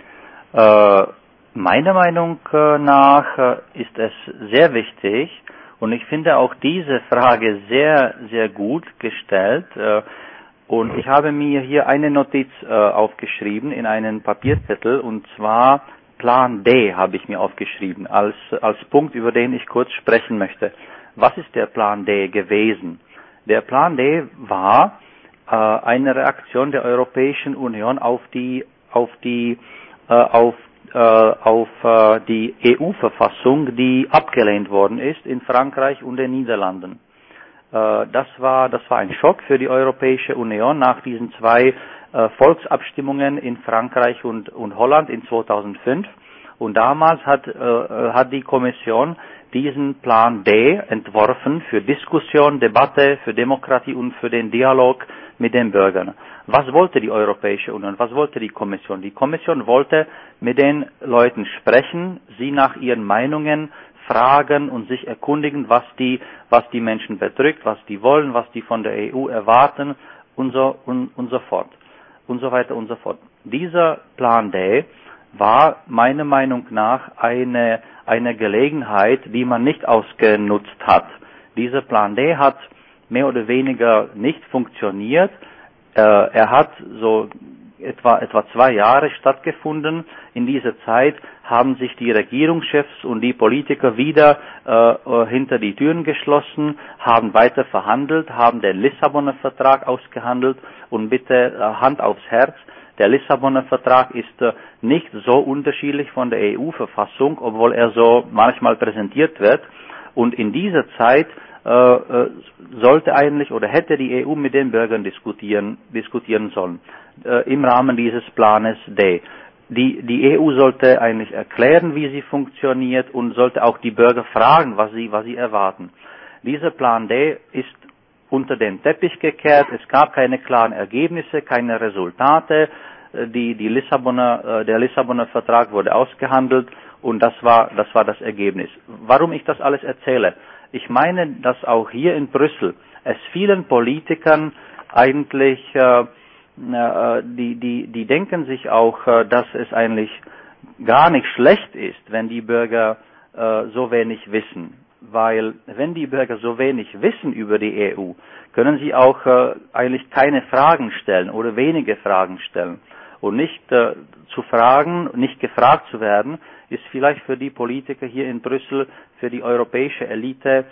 Äh, meiner Meinung nach äh, ist es sehr wichtig und ich finde auch diese Frage sehr, sehr gut gestellt. Äh, Und ich habe mir hier eine Notiz äh, aufgeschrieben in einen Papierzettel und zwar Plan D habe ich mir aufgeschrieben als als Punkt, über den ich kurz sprechen möchte. Was ist der Plan D gewesen? Der Plan D war äh, eine Reaktion der Europäischen Union auf die auf die äh, auf äh, auf äh, die E U-Verfassung, die abgelehnt worden ist in Frankreich und den Niederlanden. Das war, das war ein Schock für die Europäische Union nach diesen zwei äh, Volksabstimmungen in Frankreich und, und Holland in zweitausendfünf. Und damals hat, äh, hat die Kommission diesen Plan D entworfen für Diskussion, Debatte, für Demokratie und für den Dialog mit den Bürgern. Was wollte die Europäische Union? Was wollte die Kommission? Die Kommission wollte mit den Leuten sprechen, sie nach ihren Meinungen fragen und sich erkundigen, was die, was die Menschen bedrückt, was die wollen, was die von der E U erwarten und so, und, und so fort. Und so weiter und so fort. Dieser Plan D war meiner Meinung nach eine, eine Gelegenheit, die man nicht ausgenutzt hat. Dieser Plan D hat mehr oder weniger nicht funktioniert. Äh, er hat so etwa, etwa zwei Jahre stattgefunden. In dieser Zeit haben sich die Regierungschefs und die Politiker wieder äh, hinter die Türen geschlossen, haben weiter verhandelt, haben den Lissabonner Vertrag ausgehandelt und bitte äh, Hand aufs Herz. Der Lissabonner Vertrag ist äh, nicht so unterschiedlich von der E U-Verfassung, obwohl er so manchmal präsentiert wird. Und in dieser Zeit äh, äh, sollte eigentlich oder hätte die E U mit den Bürgern diskutieren, diskutieren sollen äh, im Rahmen dieses Planes D. Die, die E U sollte eigentlich erklären, wie sie funktioniert und sollte auch die Bürger fragen, was sie, was sie erwarten. Dieser Plan D ist unter den Teppich gekehrt. Es gab keine klaren Ergebnisse, keine Resultate. Die, die Lissabonner, der Lissabonner Vertrag wurde ausgehandelt und das war, das war das Ergebnis. Warum ich das alles erzähle? Ich meine, dass auch hier in Brüssel es vielen Politikern eigentlich, äh, die, die, die denken sich auch, äh, dass es eigentlich gar nicht schlecht ist, wenn die Bürger äh, so wenig wissen. Weil wenn die Bürger so wenig wissen über die E U, können sie auch äh, eigentlich keine Fragen stellen oder wenige Fragen stellen. Und nicht äh, zu fragen, nicht gefragt zu werden, ist vielleicht für die Politiker hier in Brüssel, für die europäische Elite,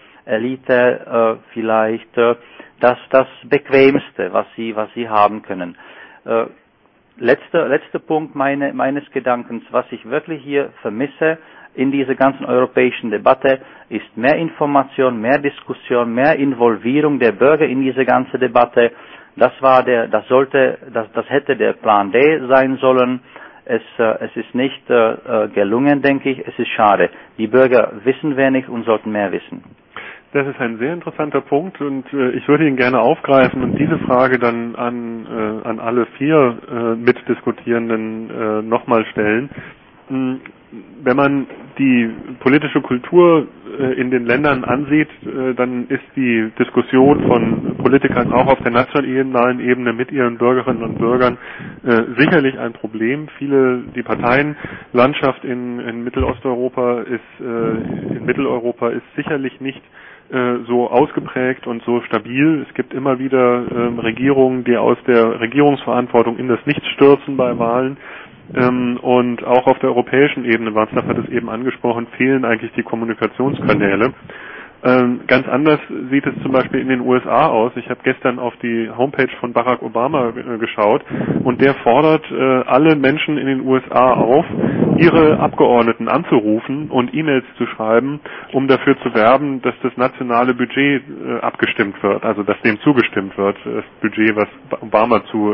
Elite äh, vielleicht äh, das das Bequemste, was sie was sie haben können. Äh, letzter letzter Punkt meine, meines Gedankens, was ich wirklich hier vermisse in dieser ganzen europäischen Debatte, ist mehr Information, mehr Diskussion, mehr Involvierung der Bürger in diese ganze Debatte. Das war der, das sollte, das, das hätte der Plan D sein sollen. Es, äh, es ist nicht äh, gelungen, denke ich. Es ist schade. Die Bürger wissen wenig und sollten mehr wissen. Das ist ein sehr interessanter Punkt und äh, ich würde ihn gerne aufgreifen und diese Frage dann an, äh, an alle vier äh, Mitdiskutierenden äh, nochmal stellen. Wenn man die politische Kultur äh, in den Ländern ansieht, äh, dann ist die Diskussion von Politikern auch auf der nationalen Ebene mit ihren Bürgerinnen und Bürgern äh, sicherlich ein Problem. Viele, die Parteienlandschaft in, in Mittelosteuropa ist, äh, in Mitteleuropa ist sicherlich nicht äh, so ausgeprägt und so stabil. Es gibt immer wieder äh, Regierungen, die aus der Regierungsverantwortung in das Nichts stürzen bei Wahlen. Ähm, und auch auf der europäischen Ebene, Václav hat es eben angesprochen, fehlen eigentlich die Kommunikationskanäle. Ähm, ganz anders sieht es zum Beispiel in den U S A aus. Ich habe gestern auf die Homepage von Barack Obama äh, geschaut und der fordert äh, alle Menschen in den U S A auf, ihre Abgeordneten anzurufen und E-Mails zu schreiben, um dafür zu werben, dass das nationale Budget äh, abgestimmt wird, also dass dem zugestimmt wird, das Budget, was Obama zu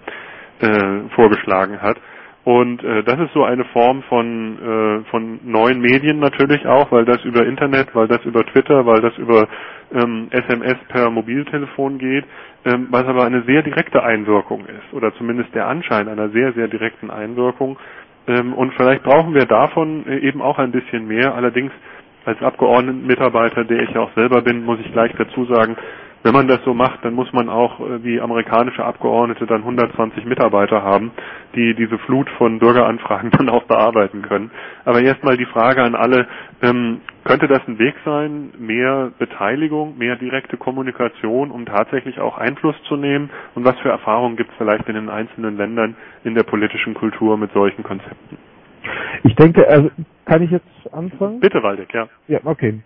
äh, äh, vorgeschlagen hat. Und äh, das ist so eine Form von äh, von neuen Medien natürlich auch, weil das über Internet, weil das über Twitter, weil das über ähm, S M S per Mobiltelefon geht, ähm, was aber eine sehr direkte Einwirkung ist oder zumindest der Anschein einer sehr, sehr direkten Einwirkung. Ähm, und vielleicht brauchen wir davon äh, eben auch ein bisschen mehr. Allerdings als Abgeordnetenmitarbeiter, der ich ja auch selber bin, muss ich gleich dazu sagen, wenn man das so macht, dann muss man auch wie amerikanische Abgeordnete dann hundertzwanzig Mitarbeiter haben, die diese Flut von Bürgeranfragen dann auch bearbeiten können. Aber erstmal die Frage an alle, ähm, könnte das ein Weg sein, mehr Beteiligung, mehr direkte Kommunikation, um tatsächlich auch Einfluss zu nehmen? Und was für Erfahrungen gibt es vielleicht in den einzelnen Ländern in der politischen Kultur mit solchen Konzepten? Ich denke, also kann ich jetzt anfangen? Bitte, Waldeck, ja. Ja, okay.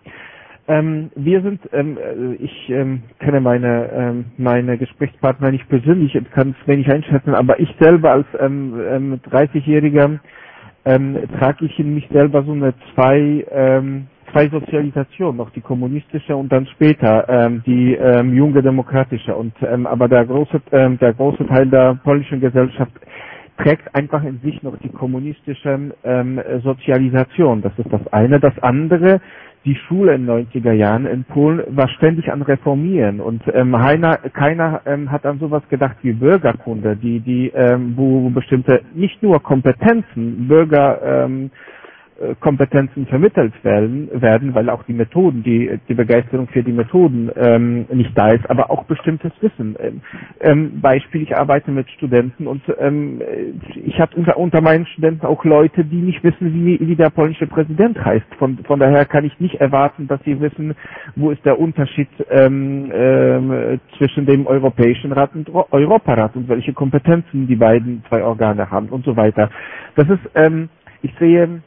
Ähm, wir sind, ähm, ich ähm, kenne meine ähm, meine Gesprächspartner nicht persönlich und kann es wenig einschätzen, aber ich selber als ähm, ähm, dreißigjähriger ähm, trage ich in mich selber so eine zwei ähm, zwei Sozialisation, noch die kommunistische und dann später ähm, die ähm, junge demokratische und ähm, aber der große ähm, der große Teil der polnischen Gesellschaft, trägt einfach in sich noch die kommunistische ähm, Sozialisation. Das ist das eine. Das andere, die Schule in den neunziger Jahren in Polen war ständig an Reformieren und ähm, keiner, keiner ähm, hat an sowas gedacht wie Bürgerkunde, die, die, ähm, wo, wo bestimmte nicht nur Kompetenzen, Bürger ähm, Kompetenzen vermittelt werden, werden, weil auch die Methoden, die, die Begeisterung für die Methoden ähm, nicht da ist, aber auch bestimmtes Wissen. Ähm, Beispiel, ich arbeite mit Studenten und ähm, ich habe unter, unter meinen Studenten auch Leute, die nicht wissen, wie, wie der polnische Präsident heißt. Von, von daher kann ich nicht erwarten, dass sie wissen, wo ist der Unterschied ähm, ähm, zwischen dem Europäischen Rat und Europarat und welche Kompetenzen die beiden zwei Organe haben und so weiter. Das ist, ähm, ich sehe,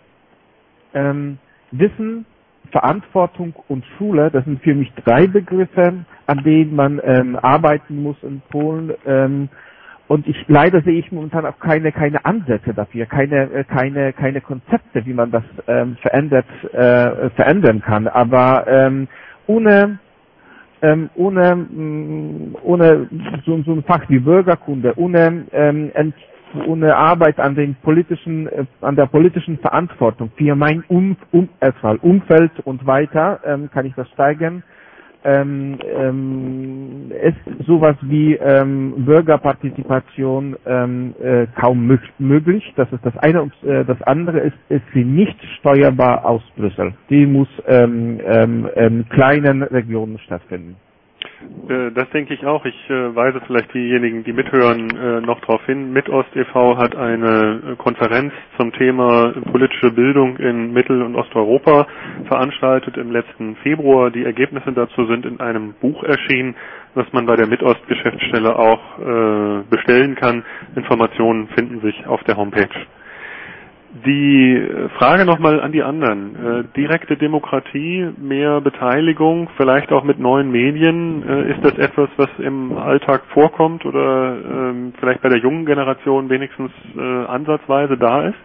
Ähm, Wissen, Verantwortung und Schule, das sind für mich drei Begriffe, an denen man ähm, arbeiten muss in Polen. Ähm, und ich leider sehe ich momentan auch keine keine Ansätze dafür, keine äh, keine keine Konzepte, wie man das ähm, verändert äh, verändern kann. Aber ähm, ohne ähm, ohne mh, ohne so, so ein Fach wie Bürgerkunde, ohne ähm, ohne Arbeit an den politischen, an der politischen Verantwortung für mein um, um, erstmal Umfeld und weiter, ähm, kann ich das steigern. Ähm, ähm, ist sowas wie ähm, Bürgerpartizipation ähm, äh, kaum mö möglich. Das ist das eine. Und äh, das andere ist, ist sie nicht steuerbar aus Brüssel. Die muss ähm, ähm, in kleinen Regionen stattfinden. Das denke ich auch. Ich äh, weise vielleicht diejenigen, die mithören, äh, noch darauf hin. Mitost e V hat eine Konferenz zum Thema politische Bildung in Mittel- und Osteuropa veranstaltet im letzten Februar. Die Ergebnisse dazu sind in einem Buch erschienen, das man bei der Mitost-Geschäftsstelle auch äh, bestellen kann. Informationen finden sich auf der Homepage. Die Frage nochmal an die anderen. Äh, direkte Demokratie, mehr Beteiligung, vielleicht auch mit neuen Medien. Äh, ist das etwas, was im Alltag vorkommt oder ähm, vielleicht bei der jungen Generation wenigstens äh, ansatzweise da ist?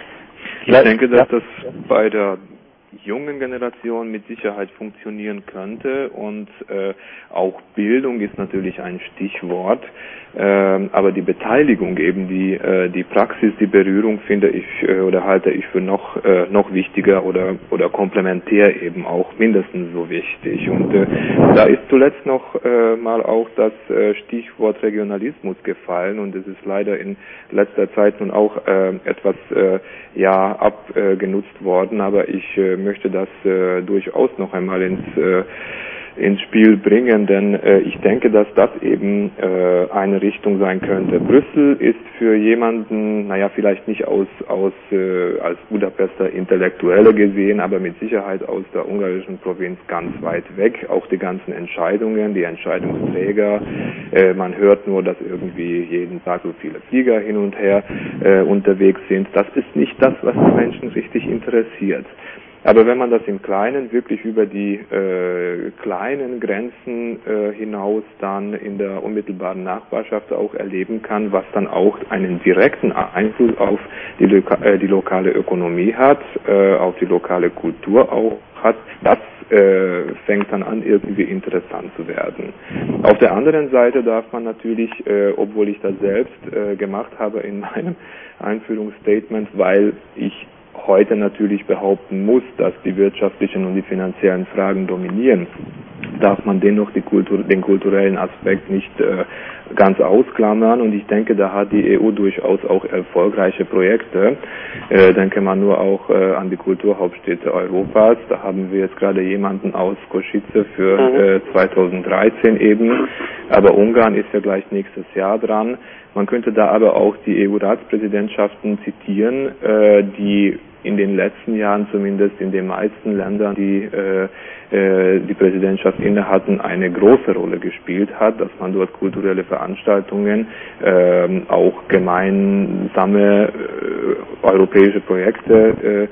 Ich denke, dass das bei der jungen Generation mit Sicherheit funktionieren könnte und äh, auch Bildung ist natürlich ein Stichwort, äh, aber die Beteiligung eben, die äh, die Praxis, die Berührung finde ich äh, oder halte ich für noch äh, noch wichtiger oder oder komplementär eben auch mindestens so wichtig und äh, da ist zuletzt noch äh, mal auch das äh, Stichwort Regionalismus gefallen und es ist leider in letzter Zeit nun auch äh, etwas äh, ja abgenutzt worden, aber ich äh, möchte das äh, durchaus noch einmal ins äh, ins Spiel bringen, denn äh, ich denke, dass das eben äh, eine Richtung sein könnte. Brüssel ist für jemanden, naja, vielleicht nicht aus aus äh, als Budapester Intellektuelle gesehen, aber mit Sicherheit aus der ungarischen Provinz ganz weit weg. Auch die ganzen Entscheidungen, die Entscheidungsträger, äh, man hört nur, dass irgendwie jeden Tag so viele Flieger hin und her äh, unterwegs sind. Das ist nicht das, was die Menschen richtig interessiert. Aber wenn man das im Kleinen wirklich über die äh, kleinen Grenzen äh, hinaus dann in der unmittelbaren Nachbarschaft auch erleben kann, was dann auch einen direkten Einfluss auf die, Loka äh, die lokale Ökonomie hat, äh, auf die lokale Kultur auch hat, das äh, fängt dann an, irgendwie interessant zu werden. Auf der anderen Seite darf man natürlich, äh, obwohl ich das selbst äh, gemacht habe in meinem Einführungsstatement, weil ich heute natürlich behaupten muss, dass die wirtschaftlichen und die finanziellen Fragen dominieren, darf man dennoch die Kultur, den kulturellen Aspekt nicht äh, ganz ausklammern und ich denke, da hat die E U durchaus auch erfolgreiche Projekte. Äh, denke man nur auch äh, an die Kulturhauptstädte Europas. Da haben wir jetzt gerade jemanden aus Košice für äh, zweitausenddreizehn eben, aber Ungarn ist ja gleich nächstes Jahr dran. Man könnte da aber auch die E U-Ratspräsidentschaften zitieren, äh, die in den letzten Jahren zumindest in den meisten Ländern, die äh, äh, die Präsidentschaft inne hatten, eine große Rolle gespielt hat, dass man dort kulturelle Veranstaltungen, äh, auch gemeinsame äh, europäische Projekte äh,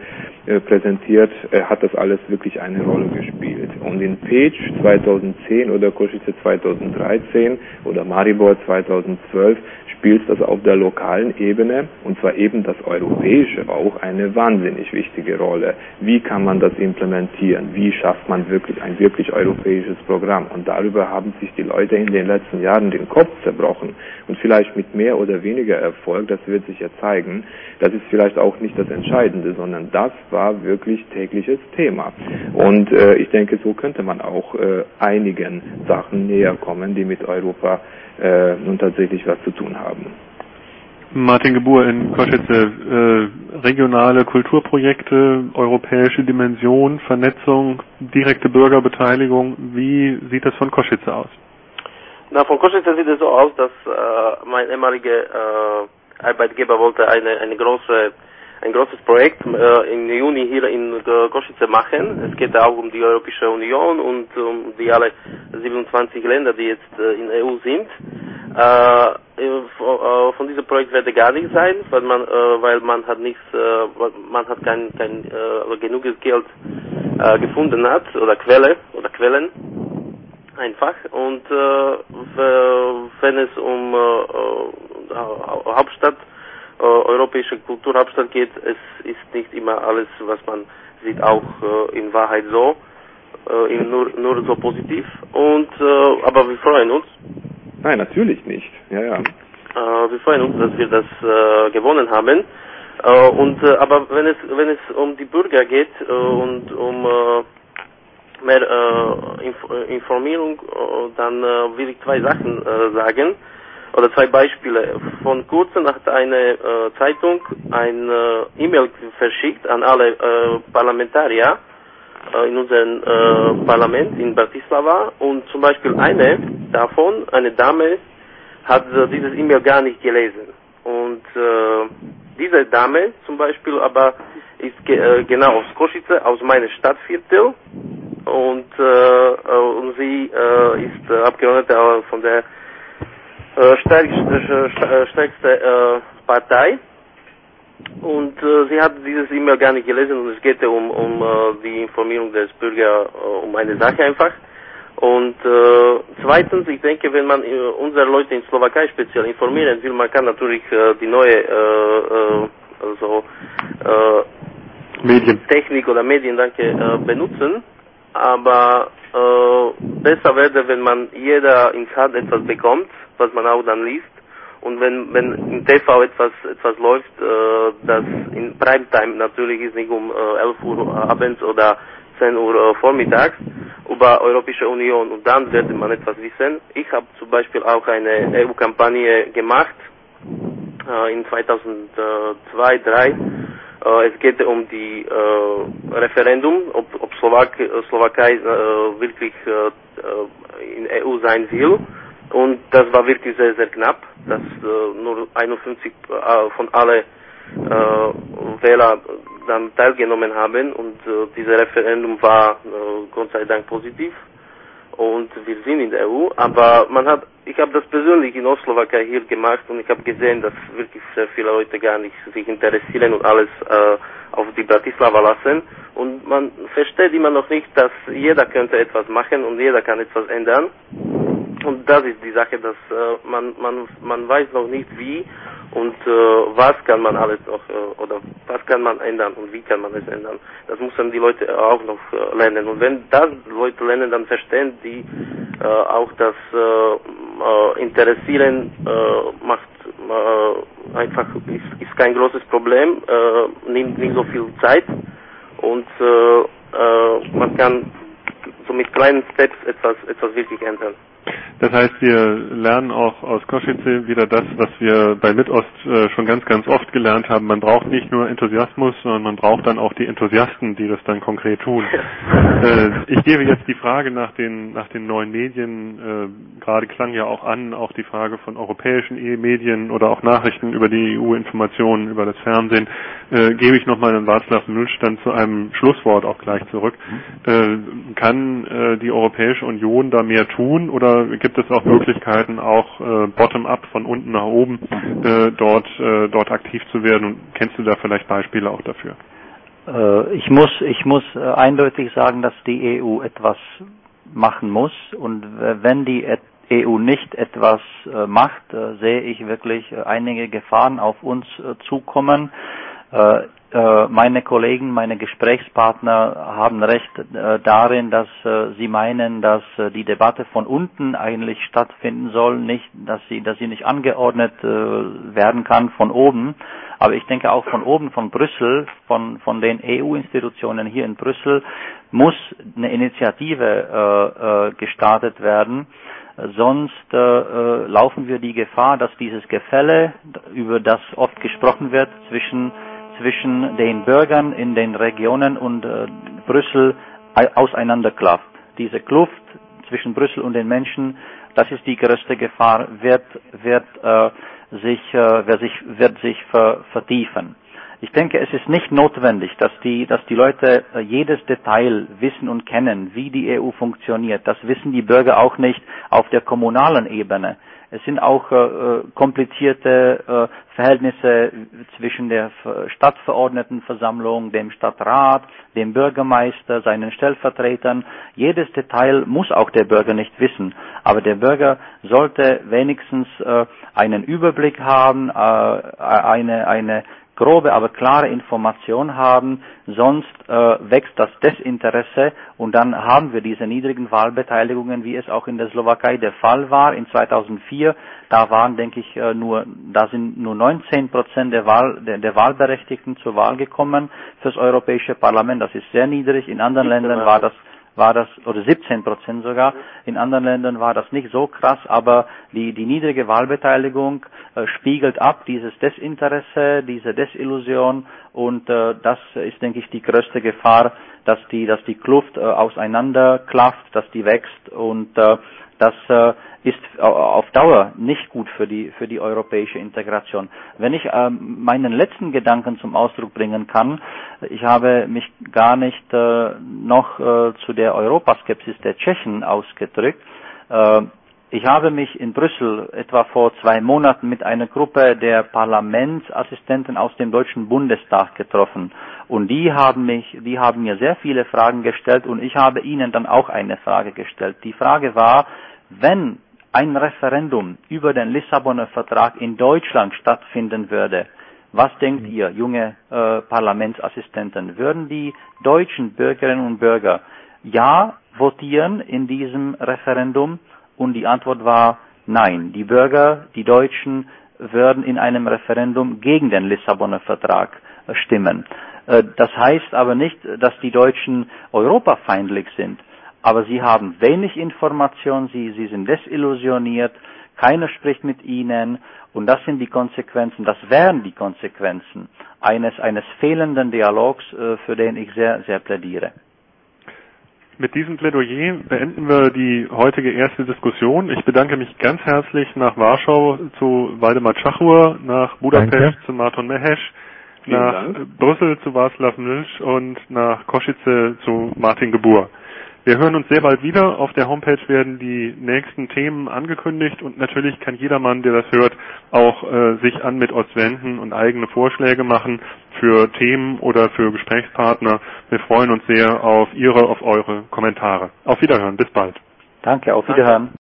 äh, präsentiert, äh, hat das alles wirklich eine Rolle gespielt. Und in Pécs zweitausendzehn oder Košice zweitausenddreizehn oder Maribor zweitausendzwölf spielt das auf der lokalen Ebene, und zwar eben das Europäische auch, eine wahnsinnig wichtige Rolle. Wie kann man das implementieren? Wie schafft man wirklich ein wirklich europäisches Programm? Und darüber haben sich die Leute in den letzten Jahren den Kopf zerbrochen. Und vielleicht mit mehr oder weniger Erfolg, das wird sich ja zeigen. Das ist vielleicht auch nicht das Entscheidende, sondern das war wirklich tägliches Thema. Und äh, ich denke, so könnte man auch äh, einigen Sachen näher kommen, die mit Europa äh, nun tatsächlich was zu tun haben. Martin Gebur in Košice, äh, regionale Kulturprojekte, europäische Dimension, Vernetzung, direkte Bürgerbeteiligung, wie sieht das von Košice aus? Na, von Košice sieht es so aus, dass äh, mein ehemaliger äh, Arbeitgeber wollte eine, eine große, ein großes Projekt äh, im Juni hier in Košice machen. Es geht auch um die Europäische Union und um die alle siebenundzwanzig Länder, die jetzt äh, in der E U sind. Äh, von diesem Projekt werde gar nichts sein, weil man, äh, weil man hat nichts, äh, man hat kein, kein äh, genuges Geld äh, gefunden hat oder Quelle oder Quellen einfach. Und äh, wenn es um äh, Hauptstadt, äh, europäische Kulturhauptstadt geht, es ist nicht immer alles, was man sieht, auch äh, in Wahrheit so, äh, nur, nur so positiv. Und äh, aber wir freuen uns. Nein, natürlich nicht. Ja, ja. Äh, wir freuen uns, dass wir das äh, gewonnen haben. Äh, und äh, aber wenn es wenn es um die Bürger geht äh, und um äh, mehr äh, Inf- Informierung, äh, dann äh, will ich zwei Sachen äh, sagen oder zwei Beispiele. Von kurzem hat eine äh, Zeitung ein äh, E-Mail verschickt an alle äh, Parlamentarier in unserem äh, Parlament in Bratislava, und zum Beispiel eine davon, eine Dame, hat äh, dieses E-Mail gar nicht gelesen. Und äh, diese Dame zum Beispiel aber ist ge- äh, genau aus Košice, aus meinem Stadtviertel, und, äh, und sie äh, ist äh, Abgeordnete von der äh, stärkste, stärkste äh, Partei. Und äh, sie hat dieses E-Mail gar nicht gelesen, und es geht um, um äh, die Informierung des Bürgers, äh, um eine Sache einfach. Und äh, zweitens, ich denke, wenn man äh, unsere Leute in Slowakei speziell informieren will, man kann natürlich äh, die neue äh, äh, also, äh, Medien. Technik oder Medien danke, äh, benutzen, aber äh, besser wäre, wenn man jeder ins Hand etwas bekommt, was man auch dann liest. Und wenn wenn im T V etwas etwas läuft, äh, das in Primetime natürlich ist, nicht um äh, elf Uhr abends oder zehn Uhr äh, vormittags, über Europäische Union, und dann wird man etwas wissen. Ich habe zum Beispiel auch eine E U-Kampagne gemacht äh, in zweitausendzwei, zweitausenddrei. Äh, es geht um die äh, Referendum, ob, ob Slowak, Slowakei äh, wirklich äh, in E U sein will. Und das war wirklich sehr, sehr knapp, dass äh, nur einundfünfzig äh, von alle äh, Wähler dann teilgenommen haben, und äh, dieses Referendum war äh, Gott sei Dank positiv, und wir sind in der E U. Aber man hat, ich habe das persönlich in Ostslowakei hier gemacht, und ich habe gesehen, dass wirklich sehr viele Leute gar nicht sich interessieren und alles äh, auf die Bratislava lassen. Und man versteht immer noch nicht, dass jeder könnte etwas machen und jeder kann etwas ändern. Und das ist die Sache, dass äh, man man man weiß noch nicht wie und äh, was kann man alles noch äh, oder was kann man ändern und wie kann man es ändern. Das müssen die Leute auch noch äh, lernen. Und wenn das Leute lernen, dann verstehen die äh, auch, dass äh, äh, Interessieren äh, macht äh, einfach ist, ist kein großes Problem, äh, nimmt nicht so viel Zeit, und äh, äh, man kann so mit kleinen Steps etwas etwas wirklich ändern. Das heißt, wir lernen auch aus Košice wieder das, was wir bei Mitost äh, schon ganz, ganz oft gelernt haben. Man braucht nicht nur Enthusiasmus, sondern man braucht dann auch die Enthusiasten, die das dann konkret tun. äh, ich gebe jetzt die Frage nach den, nach den neuen Medien. Äh, gerade klang ja auch an, auch die Frage von europäischen E-Medien oder auch Nachrichten über die E U-Informationen, über das Fernsehen. Äh, gebe ich nochmal an Václav Mühlstein zu einem Schlusswort auch gleich zurück. Äh, kann äh, die Europäische Union da mehr tun, oder gibt es auch Möglichkeiten, auch äh, bottom-up, von unten nach oben, äh, dort, äh, dort aktiv zu werden? Und kennst du da vielleicht Beispiele auch dafür? Äh, ich muss, ich muss äh, eindeutig sagen, dass die E U etwas machen muss, und äh, wenn die E U nicht etwas äh, macht, äh, sehe ich wirklich äh, einige Gefahren auf uns äh, zukommen. Äh, äh, meine Kollegen, meine Gesprächspartner haben recht äh, darin, dass äh, sie meinen, dass äh, die Debatte von unten eigentlich stattfinden soll, nicht, dass sie, dass sie nicht angeordnet äh, werden kann von oben. Aber ich denke auch von oben, von Brüssel, von, von den E U-Institutionen hier in Brüssel, muss eine Initiative äh, äh, gestartet werden. Sonst äh, äh, laufen wir die Gefahr, dass dieses Gefälle, über das oft gesprochen wird, zwischen, zwischen den Bürgern in den Regionen und äh, Brüssel auseinanderklafft. Diese Kluft zwischen Brüssel und den Menschen, das ist die größte Gefahr, wird, wird äh, sich, äh, wird sich, wird sich ver, vertiefen. Ich denke, es ist nicht notwendig, dass die, dass die Leute äh, jedes Detail wissen und kennen, wie die E U funktioniert. Das wissen die Bürger auch nicht auf der kommunalen Ebene. Es sind auch äh, komplizierte äh, Verhältnisse zwischen der Stadtverordnetenversammlung, dem Stadtrat, dem Bürgermeister, seinen Stellvertretern. Jedes Detail muss auch der Bürger nicht wissen. Aber der Bürger sollte wenigstens äh, einen Überblick haben, äh, eine, eine grobe, aber klare Information haben, sonst äh, wächst das Desinteresse, und dann haben wir diese niedrigen Wahlbeteiligungen, wie es auch in der Slowakei der Fall war. In zweitausendvier, da waren, denke ich, äh, nur, da sind nur neunzehn Prozent der, Wahl, der, der Wahlberechtigten zur Wahl gekommen fürs Europäische Parlament. Das ist sehr niedrig. In anderen Ländern war das war das, oder siebzehn Prozent sogar, in anderen Ländern war das nicht so krass, aber die, die niedrige Wahlbeteiligung äh, spiegelt ab dieses Desinteresse, diese Desillusion, und äh, das ist, denke ich, die größte Gefahr, dass die, dass die Kluft äh, auseinanderklafft, dass die wächst, und äh, das äh, ist auf Dauer nicht gut für die, für die europäische Integration. Wenn ich äh, meinen letzten Gedanken zum Ausdruck bringen kann, ich habe mich gar nicht äh, noch äh, zu der Europaskepsis der Tschechen ausgedrückt. Äh, ich habe mich in Brüssel etwa vor zwei Monaten mit einer Gruppe der Parlamentsassistenten aus dem Deutschen Bundestag getroffen. Und die haben mich, die haben mir sehr viele Fragen gestellt, und ich habe ihnen dann auch eine Frage gestellt. Die Frage war, wenn ein Referendum über den Lissabonner Vertrag in Deutschland stattfinden würde, was denkt ihr, junge äh, Parlamentsassistenten? Würden die deutschen Bürgerinnen und Bürger ja votieren in diesem Referendum? Und die Antwort war nein. Die Bürger, die Deutschen, würden in einem Referendum gegen den Lissabonner Vertrag äh, stimmen. Äh, das heißt aber nicht, dass die Deutschen europafeindlich sind. Aber sie haben wenig Information, sie, sie sind desillusioniert, keiner spricht mit ihnen, und das sind die Konsequenzen, das wären die Konsequenzen eines, eines fehlenden Dialogs, äh, für den ich sehr, sehr plädiere. Mit diesem Plädoyer beenden wir die heutige erste Diskussion. Ich bedanke mich ganz herzlich nach Warschau zu Waldemar Czachur, nach Budapest Danke. zu Marton Mehesch, nach Dank. Brüssel zu Václav Milch und nach Košice zu Martin Gebur. Wir hören uns sehr bald wieder. Auf der Homepage werden die nächsten Themen angekündigt, und natürlich kann jedermann, der das hört, auch äh, sich an mit uns wenden und eigene Vorschläge machen für Themen oder für Gesprächspartner. Wir freuen uns sehr auf Ihre, auf eure Kommentare. Auf Wiederhören, bis bald. Danke, auf Wiederhören.